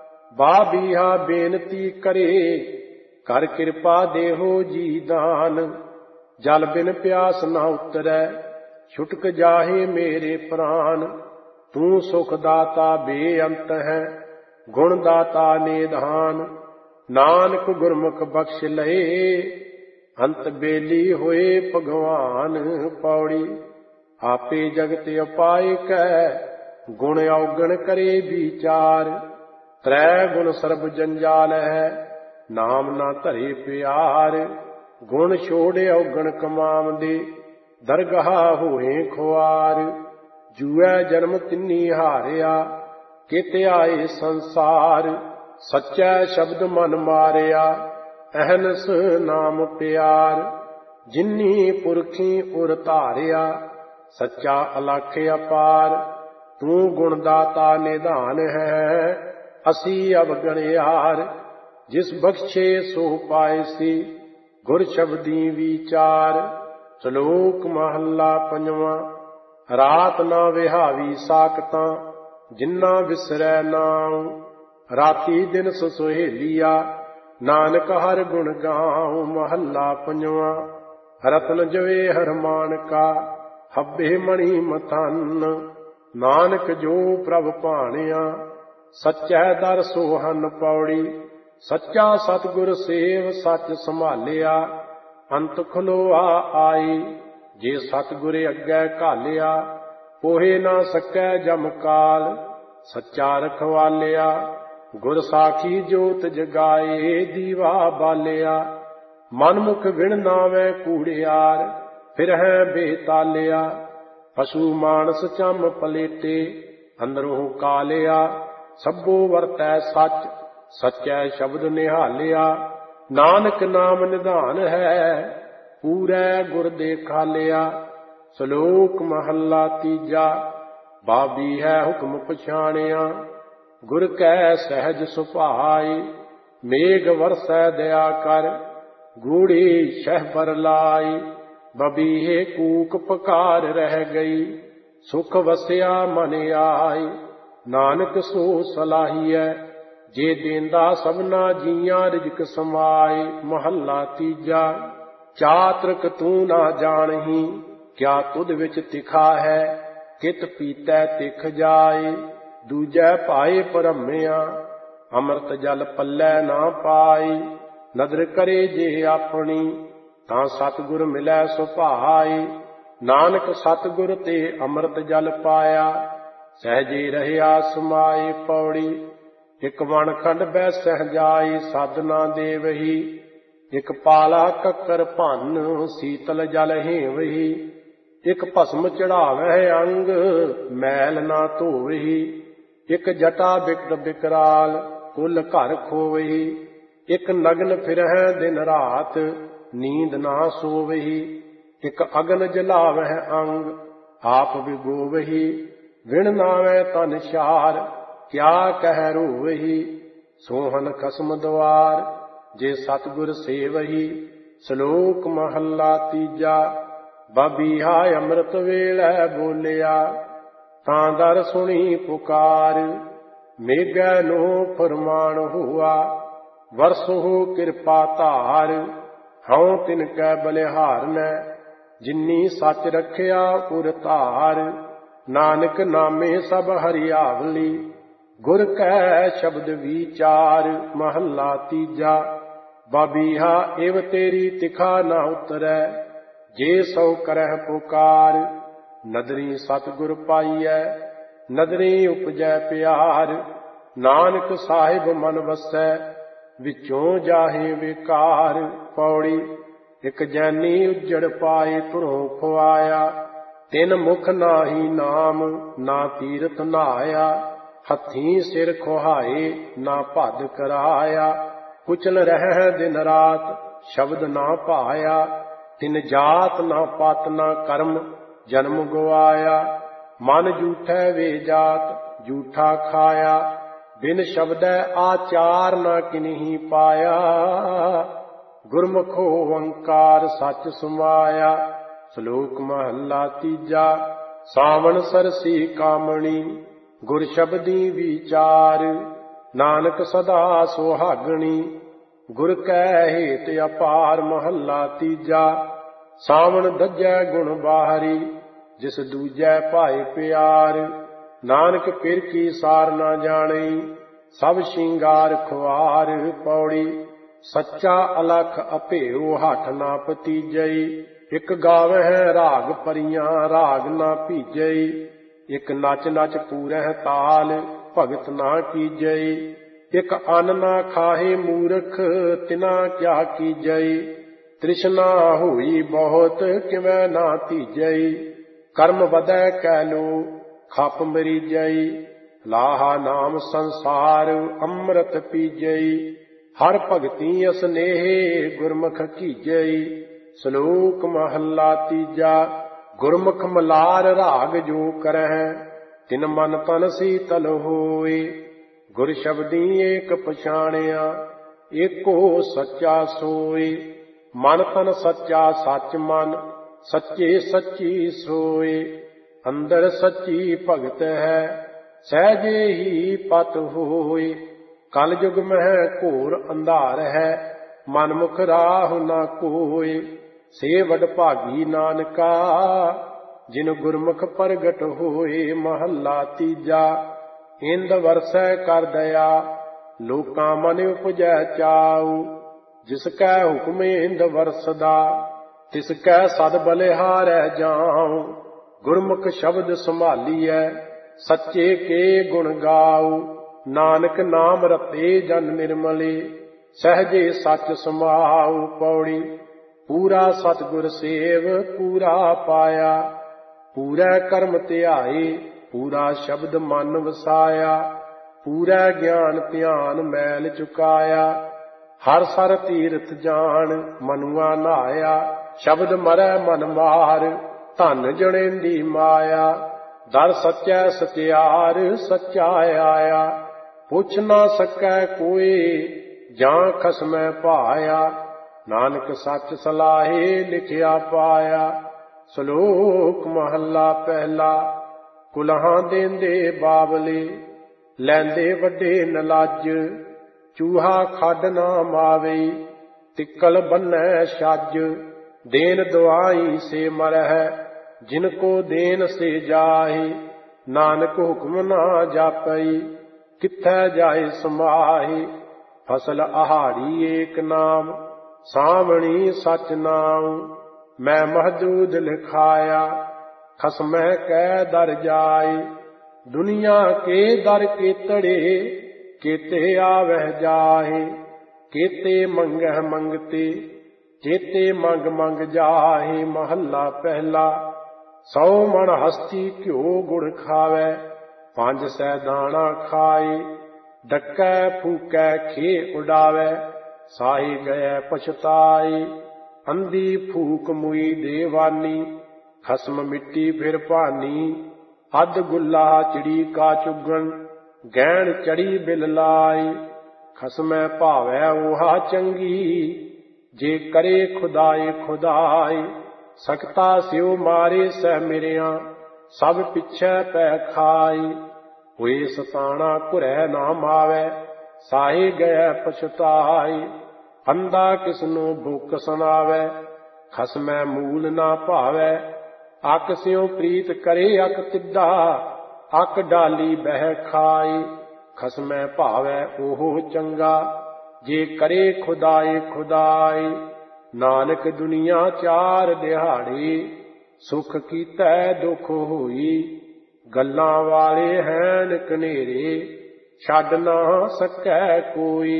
ਬਾਬੀਹਾ ਬੇਨਤੀ ਕਰੇ, ਕਰ ਕਿਰਪਾ ਦੇਹੋ ਜੀ ਦਾਨ। ਜਲ ਬਿਨ ਪਿਆਸ ਨਾ ਉਤਰੈ, ਛੁਟਕ ਜਾਹੇ ਮੇਰੇ ਪ੍ਰਾਨ। ਤੂੰ ਸੁਖ ਦਾਤਾ ਬੇਅੰਤ ਹੈ, ਗੁਣ ਦਾਤਾ ਨਿਧਾਨ। ਨਾਨਕ ਗੁਰਮੁਖ ਬਖਸ਼ ਲਏ, ਅੰਤ ਬੇਲੀ ਹੋਏ ਭਗਵਾਨ। ਪੌੜੀ। ਆਪੇ ਜਗਤ ਉਪਾਇ ਕੈ, ਗੁਣ ਔਗਣ ਕਰੇ ਵਿਚਾਰ। ਤ੍ਰੈ ਗੁਣ ਸਰਬ ਜੰਜਾਲ ਹੈ, ਨਾਮ ਨਾ ਧਰੇ ਪਿਆਰ। ਗੁਣ ਛੋੜ ਔਗਣ ਕਮਾਵਦੇ, ਦਰਗਾਹ ਹੋਏ ਖੁਆਰ। ਜੂਐ ਜਨਮ ਤਿੰਨੀ ਹਾਰਿਆ, ਕਿਤ ਆਏ ਸੰਸਾਰ। ਸੱਚੈ ਸ਼ਬਦ ਮਨ ਮਾਰਿਆ, ਅਹਨਸ ਨਾਮ ਪਿਆਰ। ਜਿਨੀ ਪੁਰਖੀ ਉਰ ਧਾਰਿਆ, ਸੱਚਾ ਅਲਖ ਅਪਾਰ। ਤੂੰ ਗੁਣ ਦਾਤਾ ਨਿਧਾਨ ਹੈ, ਅਸੀਂ ਅਵਗਣਿਆਰ। ਜਿਸ ਬਖਸ਼ੇ ਸੋ ਪਾਏ ਸੀ, ਗੁਰ ਸ਼ਬਦੀ ਵਿਚਾਰ। ਸ਼ਲੋਕ ਮਹੱਲਾ ਪੰਜਵਾਂ। ਰਾਤ ਨਾ ਵਿਹਾਵੀ ਸਾਕਤਾਂ, ਜਿਨ੍ਹਾਂ ਵਿਸਰੈ ਨਾਉ। ਰਾਤੀ ਦਿਨ ਸੁਹੇਲੀਆ, ਨਾਨਕ ਹਰ ਗੁਣ ਗਾਉ। ਮਹੱਲਾ ਪੰਜਵਾਂ। ਰਤਨ ਜਵੇ ਹਰਮਾਨ ਕਾ, ਹੱਬੇ ਮਣੀ ਮਥਨ। ਨਾਨਕ ਜੋ ਪ੍ਰਭ ਭਾਣਿਆ, ਸੱਚੈ ਦਰ ਸੋਹਨ। ਪੌੜੀ। ਸੱਚਾ ਸਤਿਗੁਰ ਸੇਵ ਸੱਚ ਸੰਭਾਲਿਆ, ਅੰਤ ਖਲੋਆ ਆਈ। ਜੇ ਸਤਿਗੁਰ ਅੱਗੇ ਘਾਲਿਆ, ਪੋਹੇ ਨਾ ਸਕੈ ਜਮ ਕਾਲ। ਸੱਚਾ ਰਖਵਾਲਿਆ, ਗੁਰ ਸਾਖੀ ਜੋਤ ਜਗਾਏ। ਦੀਵਾ ਬਾਲਿਆ, ਮਨਮੁਖ ਵਿਣ ਨਾਵੇਂ ਕੂੜਿਆਰ। ਫਿਰ ਹੈ ਬੇਤਾਲਿਆ। ਪਸ਼ੂ ਮਾਨਸ ਚੰਮ ਪਲੇਟੇ, ਅੰਦਰੋਂ ਕਾਲਿਆ। ਸਭੋ ਵਰਤੈ ਸੱਚ, ਸੱਚੈ ਸ਼ਬਦ ਨਿਹਾਲਿਆ। ਨਾਨਕ ਨਾਮ ਨਿਧਾਨ ਹੈ, ਪੂਰੈ ਗੁਰ ਦੇਖਾਲਿਆ। ਸ਼ਲੋਕ ਮਹੱਲਾ ਤੀਜਾ। ਬਾਬੀ ਹੈ ਹੁਕਮ ਪਛਾਣਿਆ, ਗੁਰ ਕੈ ਸਹਿਜ ਸੁਭਾਇ। ਮੇਘ ਵਰਸੈ ਦਇਆ ਕਰ, ਗੂੜੀ ਸ਼ਹਿ ਪਰ ਲਾਈ। ਬਬੀਹੇ ਕੂਕ ਪਕਾਰ ਰਹਿ ਗਈ, ਸੁਖ ਵਸਿਆ ਮਨ ਆਈ। ਨਾਨਕ ਸੋ ਸਲਾਹੀਐ, ਜੇ ਦੇਂਦਾ ਸਭਨਾ ਜੀਆਂ ਰਿਜਕ ਸਮਾਏ। ਮਹੱਲਾ ਤੀਜਾ। ਚਾਤ੍ਰਿਕ ਤੂੰ ਨਾ ਜਾਣਹੀ, ਕਿਆ ਤੁਧ ਵਿੱਚ ਤਿਖਾ ਹੈ। ਕਿਤ ਪੀਤੈ ਤਿਖ ਜਾਏ, ਦੂਜੈ ਭਾਏ ਭਰਮਿਆ। ਅੰਮ੍ਰਿਤ ਜਲ ਪੱਲੇ ਨਾ ਪਾਈ, ਨਦਰ ਕਰੇ ਜੇ ਆਪਣੀ। ਤਾਂ ਸਤਿਗੁਰ ਮਿਲੈ ਸੁਭਾਈ, ਨਾਨਕ ਸਤਿਗੁਰ ਤੇ ਅੰਮ੍ਰਿਤ ਜਲ ਪਾਇਆ। ਸਹਿਜੇ ਰਹਿਆ ਸਮਾਏ। ਪੌੜੀ। ਇਕ ਵਣ ਖੰਡ ਬੈਸਹਿ ਜਾਈ, ਸਾਧਨਾ ਦੇਵਹੀ। ਇਕ ਪਾਲਾ ਕੱਕਰ ਭੰਨ, ਸੀਤਲ ਜਲ ਹੇਵਹੀ। ਇਕ ਭਸਮ ਚੜਾਵਹਿ ਅੰਗ, ਮੈਲ ਨਾ ਧੋਵਹੀ। ਇਕ ਜਟਾ ਬਿਕਟ ਬਿਕਰਾਲ, ਕੁਲ ਘਰ ਖੋਵਹੀ। ਇਕ ਨਗਨ ਫਿਰਹਿ ਦਿਨ ਰਾਤ, ਨੀਂਦ ਨਾ ਸੋਵਹੀ। ਇਕ ਅਗਨ ਜਲਾਵਹਿ ਅੰਗ, ਆਪ ਵਿਗੋਵਹੀ। ਵਿਣ ਨਾਵੈ ਤਨ ਸ਼ਾਰ, ਕਿਆ ਕਹਿ ਰੋਵਹੀ। ਸੋਹਨ ਖਸਮ ਦੁਆਰ, ਜੇ ਸਤਿਗੁਰ ਸੇਵਹੀ। ਸ਼ਲੋਕ ਮਹੱਲਾ ਤੀਜਾ। ਬਬੀਹਾ ਅੰਮ੍ਰਿਤ ਵੇਲੇ ਬੋਲਿਆ, ਤਾਂ ਦਰ ਸੁਣੀ ਪੁਕਾਰ। ਮੇਘੈ ਨੂੰ ਫਰਮਾਨ ਹੁਆ, ਵਰਸਹੁ ਕਿਰਪਾ ਧਾਰ। ਹਉ ਤਿਨ ਕੈ ਬਲਿਹਾਰਨੈ, ਜਿਨੀ ਸੱਚ ਰਖਿਆ ਉਰ ਧਾਰ। ਨਾਨਕ ਨਾਮੇ ਸਭ ਹਰਿਆਵਲੀ, ਗੁਰ ਕੈ ਸ਼ਬਦ ਵਿਚਾਰ। ਮਹੱਲਾ ਤੀਜਾ। ਬਬੀਹਾ ਇਵ ਤੇਰੀ ਤਿਖਾ ਨਾ ਉਤਰੈ, ਜੇ ਸੋ ਕਰਹਿ ਪੁਕਾਰ। ਨਦਰੀ ਸਤਿਗੁਰ ਪਾਈਐ, ਨਦਰੀ ਉਪਜੈ ਪਿਆਰ। ਨਾਨਕ ਸਾਹਿਬ ਮਨ ਵਸੈ, ਵਿੱਚੋਂ ਜਾਹੇ ਵਿਕਾਰ। ਪੌੜੀ। ਇਕ ਜੈਨੀ ਉੱਜੜ ਪਾਏ, ਧੁਰੋਂ ਖੁਆਇਆ। ਤਿਨ ਮੁਖ ਨਾਹੀ ਨਾਮ, ਨਾ ਤੀਰਥ ਨਹਾਇਆ। ਹੱਥੀਂ ਸਿਰ ਖੁਹਾਏ, ਨਾ ਭੱਦ ਕਰਾਇਆ। ਕੁਚਲ ਰਹਿ ਦਿਨ ਰਾਤ, ਸ਼ਬਦ ਨਾ ਭਾਇਆ। ਤਿਨ ਜਾਤ ਨਾ ਪਤ ਨਾ ਕਰਮ, ਜਨਮ ਗਵਾਇਆ। ਮਨ ਜੂਠੈ ਵੇ ਜਾਤ, ਜੂਠਾ ਖਾਇਆ। ਬਿਨ ਸ਼ਬਦੈ ਆਚਾਰ, ਨਾ ਕਿਨਹੀ ਪਾਇਆ। ਗੁਰਮੁਖੋ ਓੰਕਾਰ ਸੱਚ ਸਮਾਇਆ। ਸ਼ਲੋਕ ਮਹੱਲਾ ਤੀਜਾ। ਸਾਵਣ ਸਰਸੀ ਕਾਮਣੀ, ਗੁਰ ਸ਼ਬਦੀ ਵਿਚਾਰ। ਨਾਨਕ ਸਦਾ ਸੁਹਾਗਣੀ, ਗੁਰ ਕੈ ਹੇਤ ਅਪਾਰ। ਮਹੱਲਾ ਤੀਜਾ। ਸਾਵਣ ਦੱਜੈ ਗੁਣ ਬਾਹਰੀ, ਜਿਸ ਦੂਜੈ ਭਾਏ ਪਿਆਰ। ਨਾਨਕ ਪਿਰ ਕੀ ਸਾਰ ਨਾ ਜਾਣੀ, ਸਭ ਸ਼ਿੰਗਾਰ ਖੁਆਰ। ਪੌੜੀ। ਸੱਚਾ ਅਲਖ ਅਭੇਉ, ਹੱਠ ਨਾ ਭਤੀਜਈ। ਇਕ ਗਾਵਹਿ ਰਾਗ ਪਰੀਆਂ, ਰਾਗ ਨਾ ਭੀਜਈ। ਇਕ ਨਚ ਨਚ ਪੂਰਹਿ ਤਾਲ, ਭਗਤ ਨਾ ਕੀਜਈ। ਇਕ ਅੰਨ ਨਾ ਖਾਹੇ ਮੂਰਖ, ਤਿਨਾ ਕਿਆ ਕੀਜਈ। ਤ੍ਰਿਸ਼ਨਾ ਹੋਈ ਬਹੁਤ, ਕਿਵੇਂ ਨਾ ਧੀਜਈ। ਕਰਮ ਵਧੈ ਕੈ ਲੋ, ਖਪ ਮਰੀਜਈ। ਲਾਹਾ ਨਾਮ ਸੰਸਾਰ, ਅੰਮ੍ਰਿਤ ਪੀਜਈ। ਹਰ ਭਗਤੀ ਅਸਨੇਹ, ਗੁਰਮੁਖ ਕੀਜਈ। ਸ਼ਲੋਕ ਮਹੱਲਾ ਤੀਜਾ। ਗੁਰਮੁਖ ਮਲਾਰ ਰਾਗ ਜੋ ਕਰਹਿ, ਤਿਨ ਮਨ ਤਨ ਸੀਤਲ ਹੋਏ। ਗੁਰ ਸ਼ਬਦੀ ਏਕ ਪਛਾਣਿਆ, ਏਕੋ ਸੱਚਾ ਸੋਏ। ਮਨ ਤਨ ਸੱਚਾ ਸੱਚ ਮਨ, ਸੱਚੇ ਸੱਚੀ ਸੋਏ। ਅੰਦਰ ਸੱਚੀ ਭਗਤ ਹੈ, ਸਹਿਜੇ ਹੀ ਪਤ ਹੋਏ। ਕਲ ਯੁਗ ਮਹਿ ਘੋਰ ਅੰਧਾਰ ਹੈ, ਮਨਮੁਖ ਰਾਹੁ ਨਾ ਕੋਏ। ਸੇ ਵਡ ਭਾਗੀ ਨਾਨਕਾ, ਜਿਨ ਗੁਰਮੁਖ ਪ੍ਰਗਟ ਹੋਏ। ਮਹੱਲਾ ਤੀਜਾ। ਇੰਦ ਵਰਸੈ ਕਰ ਦਇਆ, ਲੋਕਾਂ ਮਨ ਉਪਜੈ ਚਾਉ। ਜਿਸ ਕੈ ਹੁਕਮ ਇੰਦ ਵਰਸਦਾ, ਤਿਸ ਕੈ ਸਦ ਬਲਿਹਾਰੈ ਜਾਉ। ਗੁਰਮੁਖ ਸ਼ਬਦ ਸੰਭਾਲੀਐ, ਸੱਚੇ ਕੇ ਗੁਣ ਗਾਉ। ਨਾਨਕ ਨਾਮ ਰਤੇ ਜਨ ਨਿਰਮਲੇ, ਸਹਿਜੇ ਸੱਚ ਸਮਾਉ। ਪੌੜੀ। ਪੂਰਾ ਸਤਿਗੁਰ ਸੇਵ ਪੂਰਾ ਪਾਇਆ। ਪੂਰਾ ਕਰਮ ਧਿਆਏ ਪੂਰਾ ਸ਼ਬਦ ਮਨ ਵਸਾਇਆ। ਪੂਰਾ ਗਿਆਨ ਧਿਆਨ ਮੈਲ ਚੁਕਾਇਆ। ਹਰ ਸਰ ਤੀਰਥ ਜਾਣ ਮਨੁਆ ਨਹਾਇਆ। ਸ਼ਬਦ ਮਰੈ ਮਨ ਮਾਰ ਧਨ ਜਣੇਂਦੀ ਮਾਇਆ। ਦਰ ਸੱਚੈ ਸਚਿਆਰ ਸੱਚਾ ਆਇਆ। ਪੁੱਛ ਨਾ ਸਕੈ ਕੋਇ ਜਾਂ ਖਸਮੈ ਭਾਇਆ। ਨਾਨਕ ਸੱਚ ਸਲਾਹੇ ਲਿਖਿਆ ਪਾਇਆ। ਸ਼ਲੋਕ ਮਹੱਲਾ ਪਹਿਲਾ। ਕੁਲਹਾਂ ਦੇਂਦੇ ਬਾਬਲੇ ਲੈਂਦੇ ਵੱਡੇ ਨਲੱਜ। ਚੂਹਾ ਖੱਡ ਨਾ ਮਾਵੇ ਤਿੱਕਲ ਬੰਨੈ ਛੱਜ। ਦੇਨ ਦੁਆਈ ਸੇ ਮਰਹਿ ਜਿਨ ਕੋ ਦੇਨ ਸੇ ਜਾਹੀ। ਨਾਨਕ ਹੁਕਮ ਨਾ ਜਾਪਈ ਕਿੱਥੈ ਜਾਏ ਸਮਾਹੀ। ਫਸਲ ਆਹਾੜੀ ਏਕ ਨਾਮ ਸਾਵਣੀ ਸਚ ਨਾਮ। ਮੈਂ ਮਹਜੂਦ ਲਿਖਾਇਆ ਖਸਮੈ ਕੈ ਦਰ ਜਾਏ। ਦੁਨੀਆ ਕੇ ਦਰ ਕੇਤੜੇ ਕੇਤੇ ਆਵਹਿ ਜਾਹੇ। ਕੇਤੇ ਮੰਗਹਿ ਮੰਗਤੇ ਚੇਤੇ ਮੰਗ ਮੰਗ ਜਾਹੇ। ਮਹੱਲਾ ਪਹਿਲਾ। ਸੌ ਮਣ ਹਸਤੀ ਘਿਓ ਗੁੜ ਖਾਵੈ ਪੰਜ ਸੈ ਦਾਣਾ ਖਾਏ। ਡੱਕੈ ਫੂਕੈ ਖੇ ਉਡਾਵੈ ਸਾਹੀ ਗਏ ਪਛਤਾਏ। ਅੰਧੀ ਫੂਕ ਮੁਈ ਦੇਵਾਨੀ ਖਸਮ ਮਿੱਟੀ ਫਿਰ ਭਾਨੀ। ਅੱਧ ਗੁੱਲਾ ਚਿੜੀ ਕਾ ਚੁਗਣ ਗਹਿਣ ਚੜੀ ਬਿਲ ਲਾਈ। ਖਸਮੈ ਭਾਵੈ ਉਹਾ ਚੰਗੀ ਜੇ ਕਰੇ ਖੁਦਾਏ ਖੁਦਾਈ। ਸਕਤਾ ਸਿਉ ਮਾਰੇ ਸਹਿ ਮਿਰਿਆ ਸਭ ਪਿੱਛੇ ਪੈ ਖਾਈ। ਹੋਏ ਸਤਾਣਾ ਘੁਰੈ ਨਾ ਮਾਵੈ ਸਾਹੇ ਗਏ ਪਛਤਾਈ। ਅੰਧਾ ਕਿਸਨੂੰ ਭੁੱਖ ਸੁਣਾਵੈ ਖਸਮੈ ਮੂਲ ਨਾ ਭਾਵੈ। ਅਕ ਸਿਉ ਪ੍ਰੀਤ ਕਰੇ ਅਕ ਤਿੱਡਾ ਅਕ ਡਾਲੀ ਬਹਿ ਖਾਈ। ਖਸਮੈ ਭਾਵੈ ਉਹ ਚੰਗਾ ਜੇ ਕਰੇ ਖੁਦਾਏ ਖੁਦਾਈ। ਨਾਨਕ ਦੁਨੀਆ ਚਾਰ ਦਿਹਾੜੇ ਸੁਖ ਕੀਤੈ ਦੁਖ ਹੋਈ। ਗੱਲਾਂ ਵਾਲੇ ਹੈਨ ਕਨੇਰੇ ਛੱਡ ਨਾ ਸਕੈ ਕੋਈ।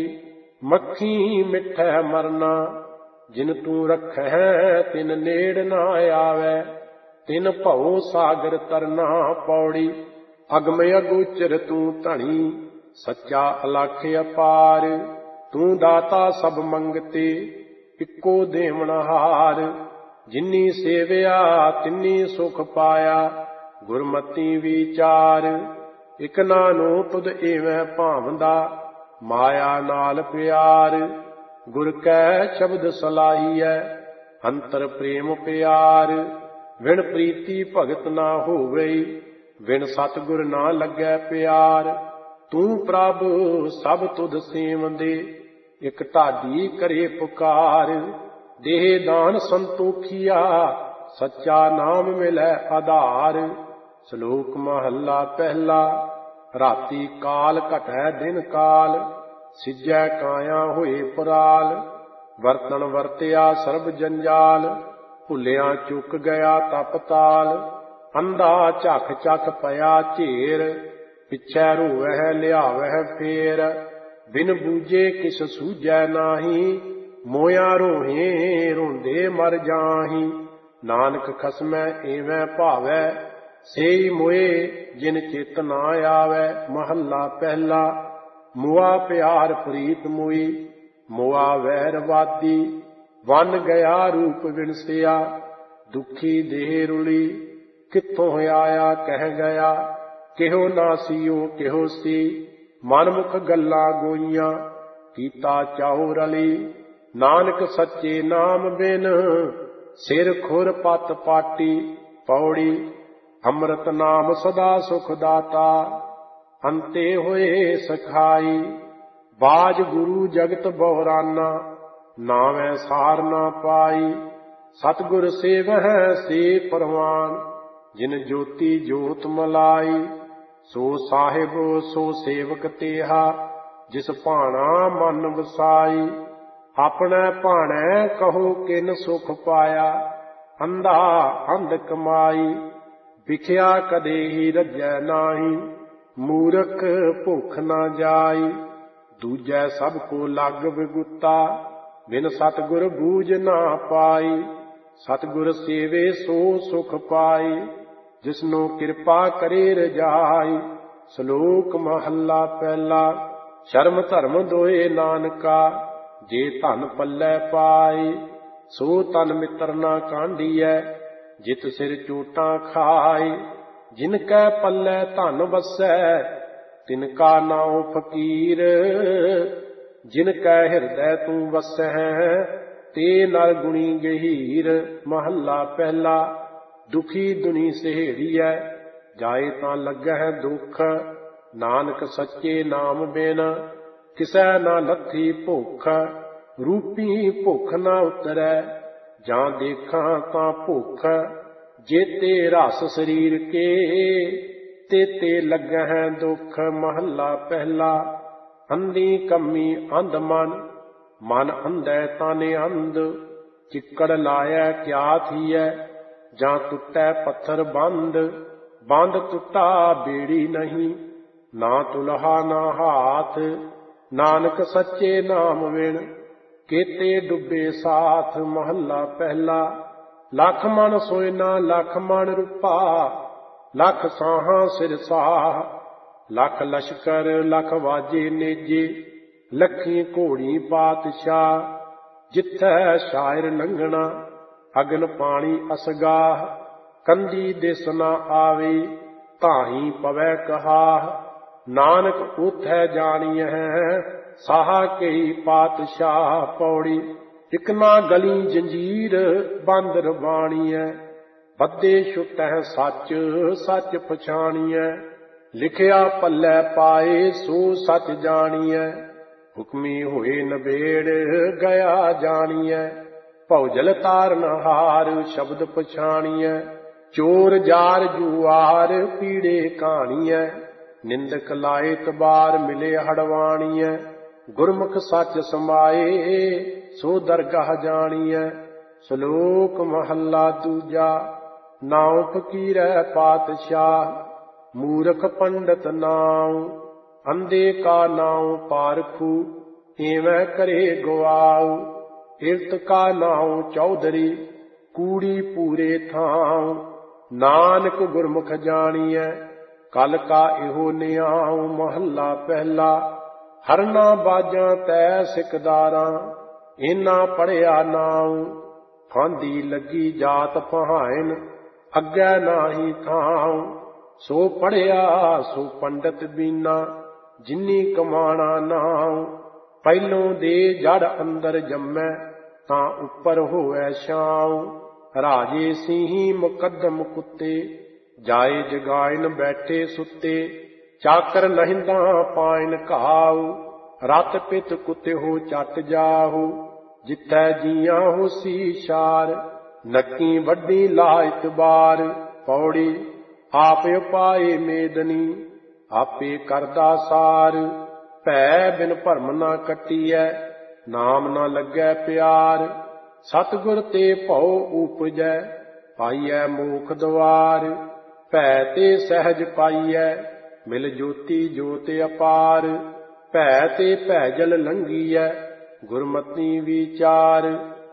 ਮੱਖੀ ਮਿੱਠੈ ਮਰਨਾ ਜਿਨ ਤੂੰ ਰੱਖੈ ਤਿਨ ਨੇੜ ਨਾ ਆਵੈ। ਤਿਨ ਭਉ ਸਾਗਰ ਤਰਨਾ ਪੌੜੀ। ਅਗਮ ਅਗੋਚਰ ਤੂੰ ਧਣੀ ਸੱਚਾ ਅਲਖ ਅਪਾਰ। ਤੂੰ ਦਾਤਾ ਸਭ ਮੰਗਤੇ ਇੱਕੋ ਦੇਵਨਹਾਰ। ਜਿਨੀ ਸੇਵਿਆ ਤਿਨੀ ਸੁਖ ਪਾਇਆ ਗੁਰਮਤੀ ਵਿਚਾਰ। ਇਕ ਨਾਨੋ ਤੁਧ ਏਵੈ ਭਾਵੰਦਾ ਮਾਇਆ ਨਾਲ ਪਿਆਰ। ਗੁਰ ਕੈ ਸ਼ਬਦ ਸਲਾਹੀਐ ਅੰਤਰ ਪ੍ਰੇਮ ਪਿਆਰ। ਵਿਣ ਪ੍ਰੀਤੀ ਭਗਤ ਨਾ ਹੋਵਈ ਵਿਣ ਸਤਿਗੁਰ ਨਾ ਲੱਗੈ ਪਿਆਰ। ਤੂੰ ਪ੍ਰਭ ਸਭ ਤੁਧ ਸੇਵੰਦੇ ਇਕ ਢਾਡੀ ਕਰੇ ਪੁਕਾਰ। ਦੇਹ ਦਾਨ ਸੰਤੋਖੀਆ ਸੱਚਾ ਨਾਮ ਮਿਲੈ ਆਧਾਰ। ਸ਼ਲੋਕ ਮਹੱਲਾ ਪਹਿਲਾ। ਰਾਤੀ ਕਾਲ ਘਟੈ ਦਿਨ ਕਾਲ ਸਿਜੈ ਕਾਇਆ ਹੋਏ ਪੁਰਾਲ। ਵਰਤਨ ਵਰਤਿਆ ਸਰਬ ਜੰਜਾਲ ਭੁੱਲਿਆ ਚੁੱਕ ਗਿਆ ਤਪਤਾਲ। ਅੰਧਾ ਝੱਖ ਝੱਖ ਪਿਆ ਝੇਰ ਪਿਛੈ ਰੋਵਹਿ ਲਿਆਵਹਿ ਫੇਰ। ਬਿਨ ਬੂਝੇ ਕਿਸ ਸੂਝੈ ਨਾਹੀ ਮੋਇਆ ਰੋਹੇ ਰੋਂਦੇ ਮਰ ਜਾਹੀ। ਨਾਨਕ ਖਸਮੈ ਏਵੈ ਭਾਵੈ ਸੇਈ ਮੋਏ ਜਿਨ ਚਿਤ ਨਾ ਆਵੈ। ਮਹੱਲਾ ਪਹਿਲਾ। ਮੁਆ ਪਿਆਰ ਪ੍ਰੀਤ ਮੁਈ ਮੁਆ ਵੈਰਵਾਦੀ। ਵਨ ਗਿਆ ਰੂਪ ਵਿਣਸਿਆ ਦੁਖੀ ਦੇਹ ਰੁਲੀ। ਕਿੱਥੋਂ ਆਇਆ ਕਹਿ ਗਿਆ ਕਿਹੋ ਨਾ ਸੀਓ ਕਿਹੋ ਸੀ। ਮਨਮੁਖ ਗੱਲਾਂ ਗੋਈਆਂ ਕੀਤਾ ਚਾਉ ਰਲੀ। ਨਾਨਕ ਸੱਚੇ ਨਾਮ ਬਿਨ ਸਿਰ ਖੁਰ ਪਤ ਪਾਟੀ। ਪੌੜੀ। ਅੰਮ੍ਰਿਤ ਨਾਮ ਸਦਾ ਸੁਖ ਦਾਤਾ ਅੰਤੇ ਹੋਏ ਸਖਾਈ। ਬਾਜ ਗੁਰੂ ਜਗਤ ਬਹੁਰਾਨਾ ਨਾਵੇਂ ਸਾਰ ਨਾ ਪਾਈ। ਸਤਿਗੁਰ ਸੇਵਹਿ ਸੇ ਪਰਵਾਨ ਜਿਨ ਜੋਤੀ ਜੋਤ ਮਲਾਈ। ਸੋ ਸਾਹਿਬ ਸੋ ਸੇਵਕ ਤੇਹਾ ਜਿਸ ਭਾਣਾ ਮਨ ਵਸਾਈ। ਆਪਣੇ ਭਾਣੈ ਕਹੋ ਕਿਨ ਸੁਖ ਪਾਇਆ ਅੰਧਾ ਅੰਧ ਕਮਾਈ। ਵਿਖਿਆ ਕਦੇ ਹੀ ਰੱਜੈ ਨਾਹੀ ਮੂਰਖ ਭੁੱਖ ਨਾ ਜਾਈ। ਦੂਜੈ ਸਭ ਕੋ ਲੱਗ ਵਿਗੁਤਾ ਬਿਨ ਸਤਿਗੁਰ ਬੂਝ ਨਾ ਪਾਈ। ਸਤਿਗੁਰ ਸੇਵੇ ਸੋ ਸੁਖ ਪਾਈ, ਜਿਸਨੂੰ ਕਿਰਪਾ ਕਰੇ ਰਜਾਈ। ਸ਼ਲੋਕ ਮਹੱਲਾ ਪਹਿਲਾ। ਸ਼ਰਮ ਧਰਮ ਦੋਏ ਨਾਨਕਾ, ਜੇ ਧਨ ਪੱਲੇ ਪਾਈ। ਸੋ ਤਨ ਮਿੱਤਰ ਨਾ ਕਾਂਢੀਐ, ਜਿਤ ਸਿਰ ਚੋਟਾਂ ਖਾਈ। ਜਿਨ ਕੈ ਪੱਲੇ ਧਨ ਵਸੈ, ਤਿਨ ਕਾ ਨਾਉ ਫਕੀਰ। ਜਿਨ ਕੈ ਹਿਰਦੈ ਤੂੰ ਵਸੈ, ਤੇ ਨਰ ਗੁਣੀ ਗਹੀਰ। ਮਹੱਲਾ ਪਹਿਲਾ। ਦੁਖੀ ਦੁਨੀ ਸਹੇੜੀਐ, ਜਾਏ ਤਾਂ ਲੱਗਹਿ ਦੁੱਖ। ਨਾਨਕ ਸੱਚੇ ਨਾਮ ਬਿਨ, ਕਿਸੈ ਨਾ ਲੱਥੀ ਭੁੱਖ। ਰੂਪੀ ਭੁੱਖ ਨਾ ਉਤਰੈ, ਜਾਂ ਦੇਖਾਂ ਤਾਂ ਭੁੱਖ। ਜੇਤੇ ਰਸ ਸਰੀਰ ਕੇ, ਤੇਤੇ ਲੱਗਹਿ ਦੁੱਖ। ਮਹੱਲਾ ਪਹਿਲਾ। ਅੰਧੀ ਕੰਮੀ ਅੰਧ ਮਨ, ਮਨ ਅੰਧੈ ਤਾਨੇ ਅੰਧ। ਚਿੱਕੜ ਲਾਇਐ ਕਿਆ ਥੀਐ, ਜਾਂ ਟੁੱਟੈ ਪੱਥਰ ਬੰਦ। ਬੰਦ ਟੁੱਟਾ ਬੇੜੀ ਨਹੀਂ, ਨਾ ਤੁਲਹਾ ਨਾ ਹਾਥ। ਨਾਨਕ ਸੱਚੇ ਨਾਮ ਵਿਣ, ਕੇਤੇ ਡੁੱਬੇ ਸਾਥ। ਮਹੱਲਾ ਪਹਿਲਾ। ਲੱਖ ਮਨ ਸੋਇਨਾ ਲੱਖ ਮਨ ਰੂਪਾ, ਲੱਖ ਸਾਹਾਂ ਸਿਰ ਸਾਹ। ਲੱਖ ਲਸ਼ਕਰ ਲੱਖ ਵਾਜੇ ਨੇਜੇ, ਲੱਖੀ ਘੋੜੀ ਪਾਤਸ਼ਾਹ। ਜਿੱਥੈ ਸ਼ਾਇਰ ਲੰਘਣਾ, ਅਗਨ ਪਾਣੀ ਅਸਗਾਹ। ਕੰਦੀ ਦਿਸ ਨਾ ਆਵੇ, ਤਾਹੀਂ ਪਵੈ ਕਹਾਹ। ਨਾਨਕ ਊਥੈ ਜਾਣੀਐ, ਸਾਹਾ ਕਈ ਪਾਤਸ਼ਾਹ। ਪੌੜੀ। ਇਕ ਨਾ ਗਲੀ ਜੰਜੀਰ, ਬਾਂਦਰ ਬਾਣੀਐ। ਬੱਧੇ ਛੁਟੈ ਸੱਚ, ਸੱਚ ਪਛਾਣੀਐ। ਲਿਖਿਆ ਪੱਲੇ ਪਾਏ, ਸੋ ਸੱਚ ਜਾਣੀਐ। ਹੁਕਮੀ ਹੋਏ ਨਬੇੜ, ਗਿਆ ਜਾਣੀਐ। ਭੌਜਲ ਤਾਰਨ ਹਾਰ, ਸ਼ਬਦ ਪਛਾਣੀਐ। ਚੋਰ ਜਾਰ ਜੁਆਰ, ਪੀੜੇ ਕਹਾਣੀਐ। ਨਿੰਦਕ ਲਾਏ ਤਬਾਰ, ਮਿਲੇ ਹੜਵਾਣੀਐ। ਗੁਰਮੁਖ ਸੱਚ ਸਮਾਏ, ਸੋ ਦਰਗਾਹ ਜਾਣੀਐ। ਸ਼ਲੋਕ ਮਹੱਲਾ ਦੂਜਾ। ਨਾਉ ਫਕੀਰੈ ਪਾਤਸ਼ਾਹ, ਮੂਰਖ ਪੰਡਤ ਨਾਉ। ਅੰਧੇ ਕਾ ਨਾਉ ਪਾਰਖੂ, ਏਵੈ ਕਰੇ ਗਵਾਉ। ਇਰਤ ਕਾ ਨਾਉ ਚੌਧਰੀ, ਕੂੜੀ ਪੂਰੇ ਥਾਉ। ਨਾਨਕ ਗੁਰਮੁਖ ਜਾਣੀਐ, ਕਲ ਕਾ ਇਹੋ ਨਿਆਉ। ਮਹੱਲਾ ਪਹਿਲਾ। ਹਰਨਾ ਬਾਜਾਂ ਤੈ ਸਿਕਦਾਰਾਂ, ਏਨਾ ਪੜ੍ਹਿਆ ਨਾਉ। ਫਾਂਦੀ ਲੱਗੀ ਜਾਤ ਪਹਾਇਨ, ਅੱਗੇ ਨਾਹੀ ਥਾਉ। ਸੋ ਪੜ੍ਹਿਆ ਸੋ ਪੰਡਤ ਬੀਨਾ, ਜਿਨੀ ਕਮਾਣਾ ਨਾਉ। ਪਹਿਲੋਂ ਦੇ ਜੜ ਅੰਦਰ ਜੰਮੈ, ਤਾਂ ਉੱਪਰ ਹੋਵੈ ਛਾਉ। ਰਾਜੇ ਸਿੰਹੀ ਮੁਕੱਦਮ ਕੁੱਤੇ, ਜਾਏ ਜਗਾਇਨ ਬੈਠੇ ਸੁੱਤੇ। ਚਾਕਰ ਨਹਿੰਦਾ ਪਾਇਨ ਘਾਉ, ਰਤ ਪਿਤ ਕੁੱਤੇ ਹੋ ਚੱਟ ਜਾਹੂ। ਜਿੱਥੈ ਜੀਆਂ ਹੋਸੀ ਸ਼ਾਰ, ਨੱਕੀ ਵੱਡੀ ਲਾਇਤ ਬਾਰ। ਪੌੜੀ। ਆਪ ਉਪਾਏ ਮੇਦਨੀ, ਆਪੇ ਕਰਦਾ ਸਾਰ। ਭੈ ਬਿਨ ਭਰਮ ਨਾ ਕੱਟੀਐ, ਨਾਮ ਨਾ ਲੱਗੈ ਪਿਆਰ। ਸਤਿਗੁਰ ਤੇ ਭਉ ਊਪਜੈ, ਪਾਈਐ ਮੋਖ ਦੁਆਰ। ਭੈ ਤੇ ਸਹਿਜ ਪਾਈਐ, ਮਿਲ ਜੋਤੀ ਜੋਤ ਅਪਾਰ। ਭੈ ਤੇ ਭੈਜਲ ਲੰਘੀਐ, ਗੁਰਮਤਿ ਵਿਚਾਰ।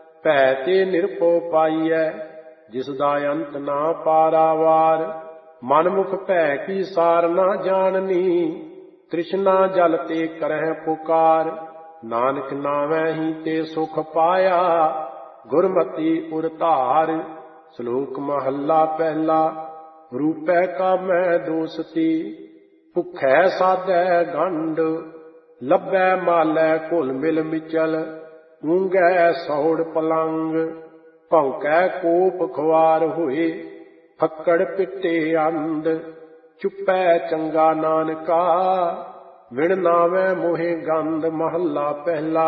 ਭੈ ਤੇ ਨਿਰਭਉ ਪਾਈਐ, ਜਿਸ ਦਾ ਅੰਤ ਨਾ ਪਾਰਾਵਾਰ। ਮਨਮੁਖ ਭੈ ਕੀ ਸਾਰ ਨਾ ਜਾਣਨੀ, ਤ੍ਰਿਸ਼ਨਾ ਜਲ ਤੇ ਕਰਹਿ ਪੁਕਾਰ। ਨਾਨਕ ਨਾਵੈ ਹੀ ਤੇ ਸੁਖ ਪਾਇਆ, ਗੁਰਮਤਿ ਉਰ ਧਾਰ। ਸ਼ਲੋਕ ਮਹੱਲਾ ਪਹਿਲਾ। ਰੂਪੈ ਕਾਮੈ ਦੋਸਤੀ, ਭੁਖੈ ਸਾਧੈ ਗੰਢ। ਲੱਭੈ ਮਾਲੈ ਘੁਲ ਮਿਲ ਮਿਚਲ, ਊਂਘੈ ਸੌੜ ਪਲੰਗ। ਭੌਂਕੈ ਕੋਪ ਖੁਆਰ ਹੋਏ, ਫੱਕੜ ਪਿੱਟੇ ਅੰਧ। ਚੁੱਪੈ ਚੰਗਾ ਨਾਨਕਾ, ਵਿਣ ਨਾਵੈ ਮੋਹਿ ਗੰਧ। ਮਹੱਲਾ ਪਹਿਲਾ।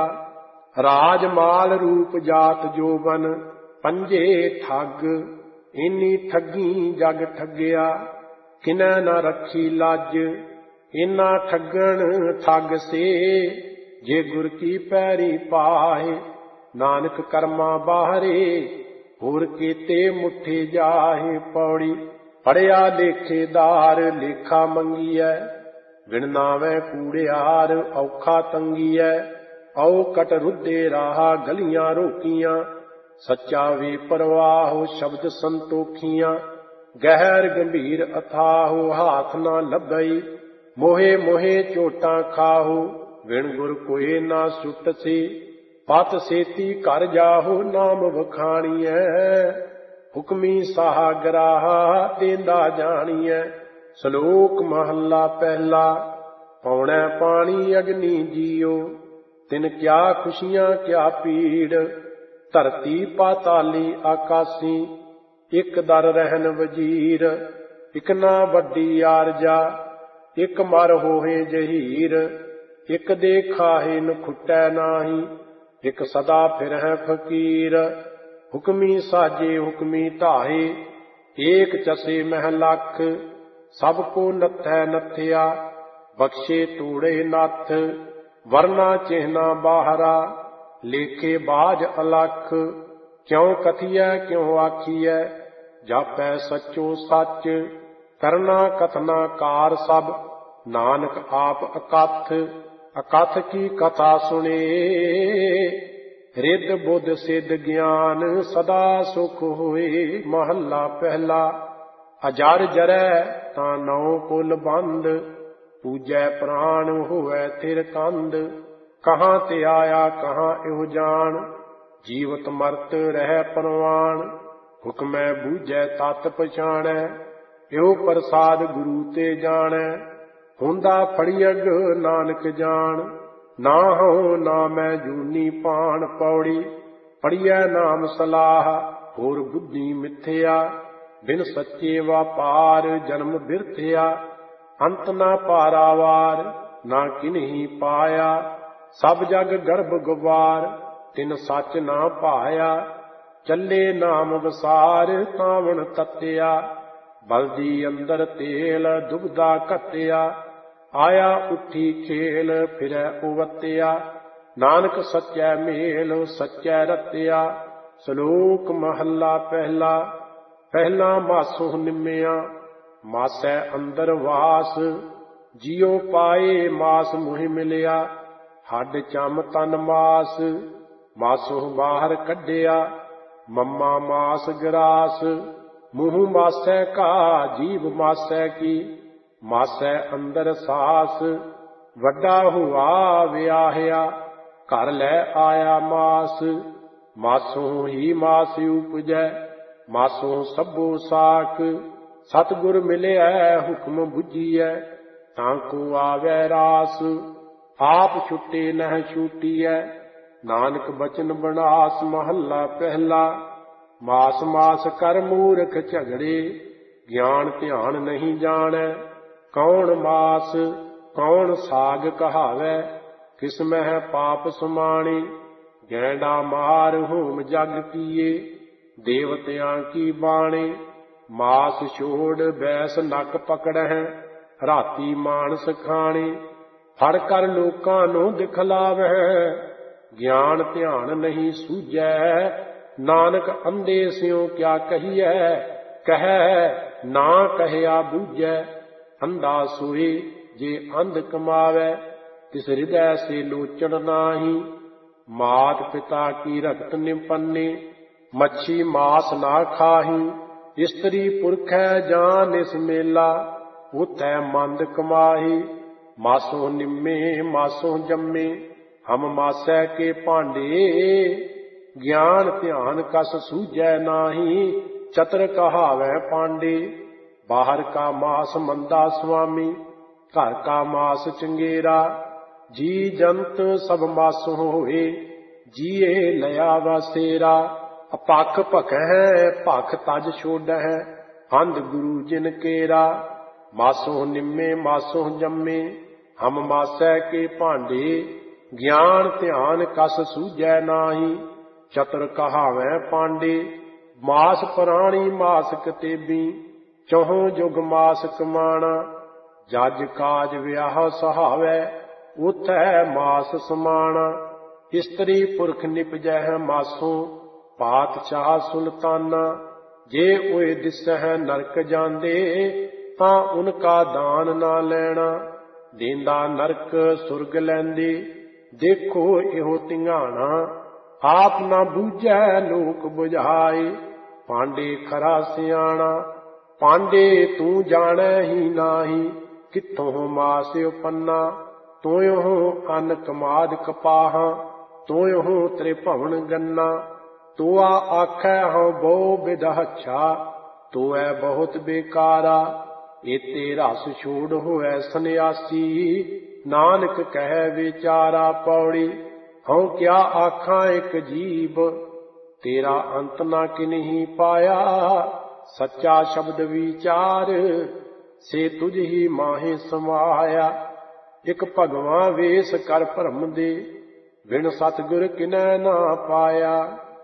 ਰਾਜ ਮਾਲ ਰੂਪ ਜਾਤ ਜੋਬਨ, ਪੰਜੇ ਠੱਗ। ਏਨੀ ਠੱਗੀ ਜਗ ਠੱਗਿਆ, ਕਿਨੈ ਨਾ ਰੱਖੀ ਲਾਜ। ਏਨਾ ਠੱਗਣ ਠੱਗ ਸੇ, ਜੇ ਗੁਰ ਕੀ ਪੈਰੀ ਪਾਏ। ਨਾਨਕ ਕਰਮਾਂ ਬਾਹਰੇ, ਹੋਰ ਕੀਤੇ ਮੁੱਠੀ ਜਾਹੇ। ਪੌੜੀ। ਪੜਿਆ ਲੇਖੇਦਾਰ, ਲੇਖਾ ਮੰਗੀਐ। ਵਿਣ ਨਾਵੈ ਕੂੜਿਆਰ, ਔਖਾ ਤੰਗੀਐ। औ कट रुद्धे राहा गलियां रोकियां, सच्चा वे परवाहो शब्द संतोखियां। गहर गंभीर अथाहो हाथ ना लभई, मोहे मोहे चोटां खाहो विण गुर कोई ना सुटसी। पत सेती घर जाहो नाम वखाणीਐ, हुक्मी साहा गराहा देंदा जाणीਐ। श्लोक महला पहला। पौणै पानी अग्नि जियो, तिन क्या खुशियां क्या पीड़। धरती पाताली आकासी, एक दर रहन वजीर। इक ना वड्डी आरजा, एक मर होहे जहीर। एक दे खाहे न खुटै नाही, एक सदा फिरह फकीर। हुक्मी साजे हुक्मी ढाहे, एक चसे मह लख। सबको नथै नथया, बख्शे तूड़े नाथ। वरना चिन्हना बाहरा, लेखे बाज अलख। क्यों कथियै क्यों आखियै, जापै सच्चो सच। करना कथना कार सब, नानक आप अकथ। अकथ की कथा सुने, रिद्ध बुद्ध सिद्ध ज्ञान सदा सुख होए। महला पहला। अजर जरै तां नौ कुल बंद, पूजै प्राण होवै थिर कंद। कहाँ ते आया कहाँ इहो जान, जीवत मरत रह परवान। हुक्मै बूझै तत पछाणै, इहो प्रसाद गुरु ते जाणै। हुंदा फड़ियग नानक जान, ना हूँ ना मैं जूनी पान। पौड़ी पढ़ियै नाम सलाह, होर बुद्धि मिथ्या। बिन सच्चे वापार जन्म बिरथया। अंत ना पारावार, ना किन्ही पाया। सब जग गर्भ गवार, तिन सच ना पाया। चले नाम वसार, तावण तत्या। बलदी अंदर तेल दुबदा घत्या। आया उठी खेल फिरै उवत्या। नानक सच्चै मेल सच्चै रत्या। श्लोक महला पहला। पहला मासो निम्मिया, मासै अंदर वास। जियो पाए मास मुहि मिलिया, हड्ड चम तन मास। मासों बाहर कढिया, मम्मा मास गरास। मुँह मासै का जीव मासै की, मासै अंदर सास। वड्डा हुआ विआहिया, घर लै आया मास। मासों ही मास उपजै, मासों सब्बो साक। सतगुर मिलिया हुक्म बुझिए, तांको आवे रास। आप छुटे नह छूटिए, नानक बचन बनास। महला पहला। मास मास कर मूर्ख झगड़े, ज्ञान ध्यान नहीं जाने। कौन मास कौन साग कहावे, किस में पाप समाणी। गैंडा मार होम जग किए, देवतियां की बाणी। मास छोड़ बैस नक पकड़ै, राती मानस खाणी। फड़ कर लोकां नूं दिखलावै, ज्ञान ध्यान नहीं सूझै। नानक अंधे स्यों क्या कहिए, कहै ना कहया बूझै। अंधा सोए जे अंध कमावै, तिस हृदय से लोचन नाही। मात पिता की रक्त निपन्ने, मच्छी मास ना खाही। स्त्री पुरखै जान निस मेला, उतै मंद कमाही। मासों निम्मे मासों जम्मे, हम मासै के भांडे। ज्ञान ध्यान कस सूझै नाही, चतर कहावै पांडे। बाहर का मास मंदा स्वामी, घर का मास चंगेरा। जी जंत सब मासों होए, जिए लया वासेरा। अपख भखै भख तज छोड़ै, अंध गुरु जिन केरा। मासों निम्मे मासों जम्मे, हम मासै के भांडे। ज्ञान ध्यान कस सूझै नाही, चतर कहावै पांडे। मास प्राणी मास कतेबी, चौहों जुग मास कमाना। जज काज विआह सहावै, उथै मास समाना। स्त्री पुरख निपजै मासों, पातशाह सुल्ताना। जे ओए दिसै नरक जांदे, तां उनका दान ना लैना। देंदा नरक सुरग लैंदे, ਦੇਖੋ ਇਹੋ ਧਿਆਣਾ, ਆਪ ਨਾ ਬੂਝੈ ਲੋਕ ਬੁਝਾਏ। ਪਾਂਡੇ ਖਰਾ ਸਿਆਣਾ, ਪਾਂਡੇ ਤੂੰ ਜਾਣੈ ਹੀ ਨਾਹੀ। ਕਿੱਥੋਂ ਮਾਸਿਓ ਪੰਨਾ, ਤੋਇਓ ਅੰਨ ਕਮਾਦ ਕਪਾਹਾਂ। ਤੋਇਓ ਤ੍ਰਿਭਵਨ ਗੰਨਾ, ਤੋਆ ਆਖੈ ਹਉ ਬਹੁ ਬਿਦਹਛਾ। ਤੋਐ ਬਹੁਤ ਬੇਕਾਰਾ, ਏਤੇ ਰਸ ਛੋੜ ਹੋਇ ਸੰਨਿਆਸੀ। ਨਾਨਕ ਕਹਿ ਵਿਚਾਰਾ ਪੌੜੀ, ਹਉ ਕਿਆ ਆਖਾਂ ਇਕ ਜੀਬ। ਤੇਰਾ ਅੰਤ ਨਾ ਕਿਨਹੀ ਪਾਇਆ, ਸੱਚਾ ਸ਼ਬਦ ਵਿਚਾਰ। ਸੇ ਤੁਝ ਹੀ ਮਾਹੇ ਸਮਾਇਆ, ਇਕ ਭਗਵਾਂ ਵੇਸ ਕਰ ਭਰਮ ਦੇ। ਬਿਨ ਸਤਿਗੁਰ ਕਿਨੈ ਨਾ ਪਾਇਆ।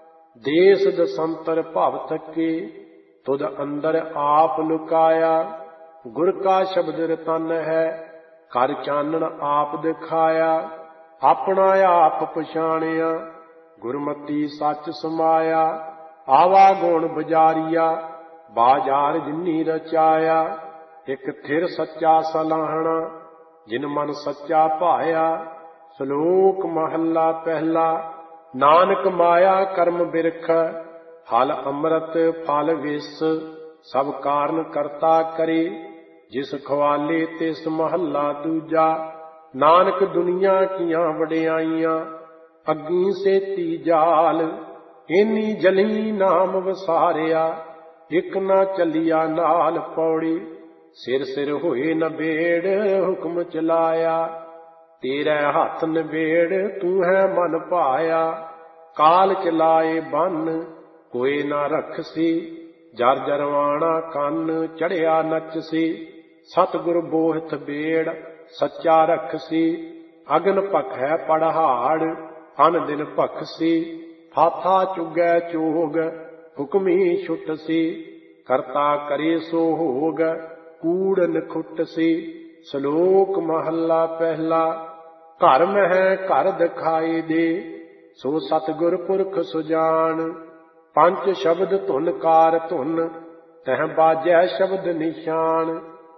ਦੇਸ ਦਸੰਤਰ ਭਵ ਥਕੇ, ਤੁਧ ਅੰਦਰ ਆਪ ਲੁਕਾਇਆ। ਗੁਰ ਕਾ ਸ਼ਬਦ ਰਤਨ ਹੈ, ਕਰ ਚਾਨਣ ਆਪ ਦਿਖਾਇਆ। ਆਪਣਾ ਆਪ ਪਛਾਣਿਆ, ਗੁਰਮਤੀ ਸੱਚ ਸਮਾਇਆ। ਆਵਾ ਗੁਣ ਬਜ਼ਾਰੀਆ, ਬਾਜ਼ਾਰ ਜਿਨੀ ਰਚਾਇਆ। ਇਕ ਥਿਰ ਸੱਚਾ ਸਲਾਹਣਾ, ਜਿਨ ਮਨ ਸੱਚਾ ਭਾਇਆ। ਸ਼ਲੋਕ ਮਹੱਲਾ ਪਹਿਲਾ। ਨਾਨਕ ਮਾਇਆ ਕਰਮ ਬਿਰਖ, ਫਲ ਅੰਮ੍ਰਿਤ ਫਲ ਵਿਸ। ਸਭ ਕਾਰਨ ਕਰਤਾ ਕਰੇ, ਜਿਸ ਖਵਾਲੇ ਤਿਸ ਮਹੱਲਾ ਦੂਜਾ। ਨਾਨਕ ਦੁਨੀਆ ਕੀਆਂ ਵਡਿਆਈਆਂ, ਅੱਗੀ ਸੇਤੀ ਜਾਲ। ਏਨੀ ਜਲੀ ਨਾਮ ਵਸਾਰਿਆ, ਇਕ ਨਾ ਚੱਲਿਆ ਨਾਲ ਪੌੜੀ। ਸਿਰ ਸਿਰ ਹੋਏ ਨਬੇੜ, ਹੁਕਮ ਚਲਾਇਆ। ਤੇਰੇ ਹੱਥ ਨਬੇੜ, ਤੂੰ ਹੈ ਮਨ ਭਾਇਆ। ਕਾਲ ਚਲਾਏ ਬੰਨ, ਕੋਏ ਨਾ ਰਖਸੀ। ਜਰ ਜਰਵਾਣਾ ਕੰਨ, ਚੜਿਆ ਨੱਚਸੀ। ਸਤਿਗੁਰ ਬੋਹਿਥ ਬੇੜ, ਸੱਚਾ ਰਖਸੀ। ਅਗਨ ਭਖੈ ਪੜਹਾੜ, ਅਨ ਦਿਨ ਭਖਸੀ। ਫਾਥਾ ਚੁਗੈ ਚੋਗ, ਹੁਕਮੀ ਛੁਟਸੀ। ਕਰਤਾ ਕਰੇ ਸੋ ਹੋਗ, ਕੂੜ ਨਖੁੱਟਸੀ। ਸ਼ਲੋਕ ਮਹੱਲਾ ਪਹਿਲਾ। ਘਰ ਮਹਿ ਘਰ ਦਿਖਾਈ ਦੇ, ਸੋ ਸਤਿਗੁਰ ਪੁਰਖ ਸੁਜਾਨ। ਪੰਜ ਸ਼ਬਦ ਧੁਨ ਕਾਰ ਧੁਨ, ਤਹਿ ਬਾਜੈ ਸ਼ਬਦ ਨਿਸ਼ਾਨ।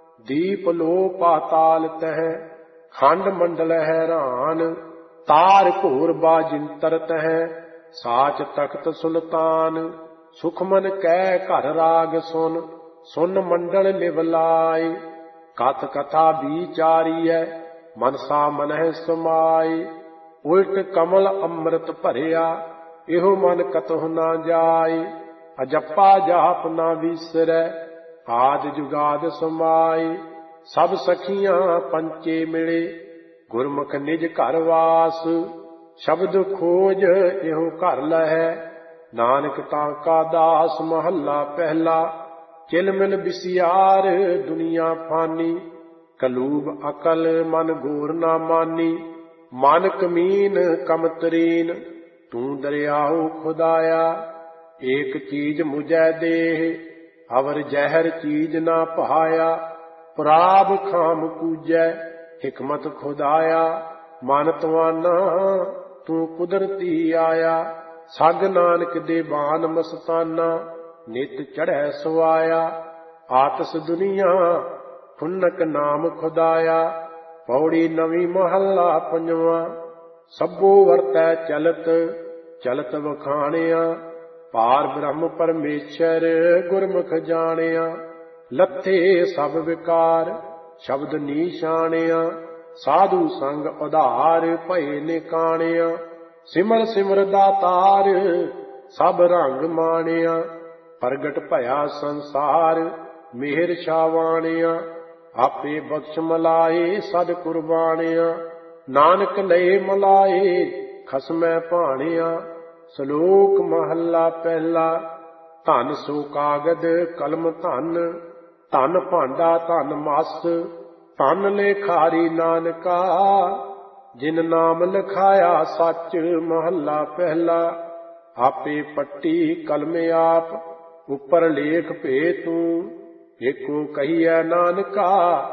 ਦੀਪ ਲੋ ਪਾਤਾਲ ਤਹਿ, ਖੰਡ ਮੰਡਲ ਹੈਰਾਨ। ਤਾਰ ਘੋਰ ਬਾਜਿੰਤਰ ਤਹਿ, ਸਾਚ ਤਖਤ ਸੁਲਤਾਨ। ਸੁਖਮਨ ਕੈ ਘਰ ਰਾਗ ਸੁਨ, ਸੁਨ ਮੰਡਲ ਲਿਵ ਲਾਇ। ਕਥ ਕਥਾ ਵਿਚਾਰੀਐ, ਮਨਸਾ ਮਨਹਿ ਸਮਾਈ। ਉਲਟ ਕਮਲ ਅੰਮ੍ਰਿਤ ਭਰਿਆ, ਇਹੋ ਮਨ ਕਤਹੁ ਨਾ ਜਾਏ। ਅਜੱਪਾ ਜਾਪ ਨਾ ਵਿਸਰੈ, ਆਦਿ ਜੁਗਾਦ ਸਮਾਈ। ਸਭ ਸਖੀਆਂ ਪੰਚੇ ਮਿਲੇ, ਗੁਰਮੁਖ ਨਿਜ ਘਰ ਵਾਸ। ਸ਼ਬਦ ਖੋਜ ਇਹੋ ਘਰ ਲਹੈ, ਨਾਨਕ ਤਾਂ ਕਾ ਦਾਸ। ਮਹੱਲਾ ਪਹਿਲਾ। ਚਿਲ ਮਿਲ ਬਿਸਿਆਰ, ਦੁਨੀਆ ਫਾਨੀ। ਕਲੂਬ ਅਕਲ ਮਨ ਗੌਰ ਨਾ ਮਾਨੀ। ਮਨ ਕਮੀਨ ਕਮਤਰੀਨ, ਤੂੰ ਦਰਿਆਉ ਖੁਦਾਇਆ। ਏਕ ਚੀਜ ਮੁਝੈ ਦੇਹ, ਅਵਰ ਜ਼ਹਿਰ ਚੀਜ ਨਾ ਭਾਇਆ। ਪ੍ਰਾਪ ਖਾਮ ਕੂਜੈ, ਹਿਕਮਤ ਖੁਦਾਇਆ। ਮਨ ਤਵਾਨਾ, ਤੂੰ ਕੁਦਰਤੀ ਆਇਆ। ਸਗ ਨਾਨਕ ਦੇ ਬਾਨ ਮਸਤਾਨਾ, ਨਿਤ ਚੜ੍ਹੈ ਸਵਾਇਆ। ਆਤਸ ਦੁਨੀਆ, ਖੁੰਨਕ ਨਾਮ ਖੁਦਾਇਆ। ਪੌੜੀ ਨਵੀਂ ਮਹੱਲਾ ਪੰਜਵਾਂ। ਸਭੋ ਵਰਤੈ ਚਲਤ, ਚਲਤ ਵਖਾਣਿਆ। ਪਾਰ ਬ੍ਰਹਮ ਪਰਮੇਸ਼ਰ, ਗੁਰਮੁਖ ਜਾਣਿਆ। ਲੱਥੇ ਸਭ ਵਿਕਾਰ, ਸ਼ਬਦ ਨੀਸ਼ਾਣਿਆ। ਸਾਧੂ ਸੰਗ ਉਧਾਰ, ਭਏ ਨਿਕਾਣਿਆ। ਸਿਮਰ ਸਿਮਰ ਦਾਤਾਰ, ਸਭ ਰੰਗ ਮਾਣਿਆ। ਪ੍ਰਗਟ ਭਇਆ ਸੰਸਾਰ, ਮਿਹਰ ਛਾਵਾਣਿਆ। ਆਪੇ ਬਖਸ਼ ਮਲਾਏ, ਸਦ ਕੁਰਬਾਣਿਆ। ਨਾਨਕ ਲਏ ਮਲਾਏ, ਖਸਮੈ ਭਾਣਿਆ। ਸ਼ਲੋਕ ਮਹੱਲਾ ਪਹਿਲਾ। ਧਨ ਸੋ ਕਾਗਦ ਕਲਮ ਧਨ, ਧਨ ਭਾਂਡਾ ਧਨ ਮਸ। ਧਨ ਲੇਖਾਰੀ ਨਾਨਕਾ, ਜਿਨ ਨਾਮ ਲਿਖਾਇਆ ਸੱਚ। ਮਹੱਲਾ ਪਹਿਲਾ। ਆਪੇ ਪੱਟੀ ਕਲਮ ਆਪ, ਉੱਪਰ ਲੇਖ ਭੇ ਤੂੰ। ਏਕੋ ਕਹੀਐ ਨਾਨਕਾ,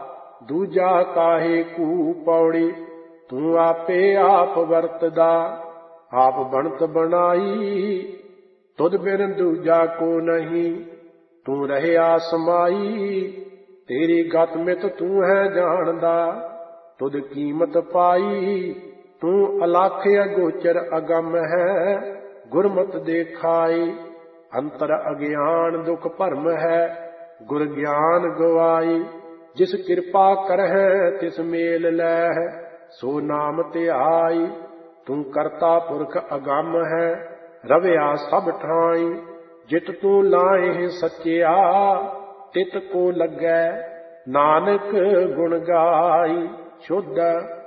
ਦੂਜਾ ਕਾਹੇ ਕੂ ਪੌੜੀ। ਤੂੰ ਆਪੇ ਆਪ ਵਰਤਦਾ, ਆਪ ਬਣਤ ਬਣਾਈ। ਤੁਧ ਬਿਨ ਦੂਜਾ ਕੋ ਨਹੀਂ, ਤੂੰ ਰਹਿਆ ਸਮਾਈ। ਤੇਰੀ ਗਤ ਮਿਤ ਤੂੰ ਹੈ ਜਾਣਦਾ, ਤੁਧ ਕੀਮਤ ਪਾਈ। ਤੂੰ ਅਲਖ ਅਗੋਚਰ ਅਗੰਮ ਹੈ, ਗੁਰਮਤਿ ਦੇਖਾਈ। ਅੰਤਰ ਅਗਿਆਨ ਦੁਖ ਭਰਮ ਹੈ, ਗੁਰ ਗਿਆਨ ਗਵਾਈ। ਜਿਸ ਕਿਰਪਾ ਕਰਹਿ ਤਿਸ ਮੇਲ ਲੈਹਿ, ਸੋ ਨਾਮ ਧਿਆਈ। ਤੂੰ ਕਰਤਾ ਪੁਰਖ ਅਗੰਮ ਹੈ, ਰਵਿਆ ਸਭ ਠਾਈ। ਜਿਤ ਤੂੰ ਲਾਹੇ ਸੱਚਿਆ, ਤਿਤ ਕੋ ਲੱਗੈ, ਨਾਨਕ ਗੁਣ ਗਾਈ। ਸ਼ੁੱਧ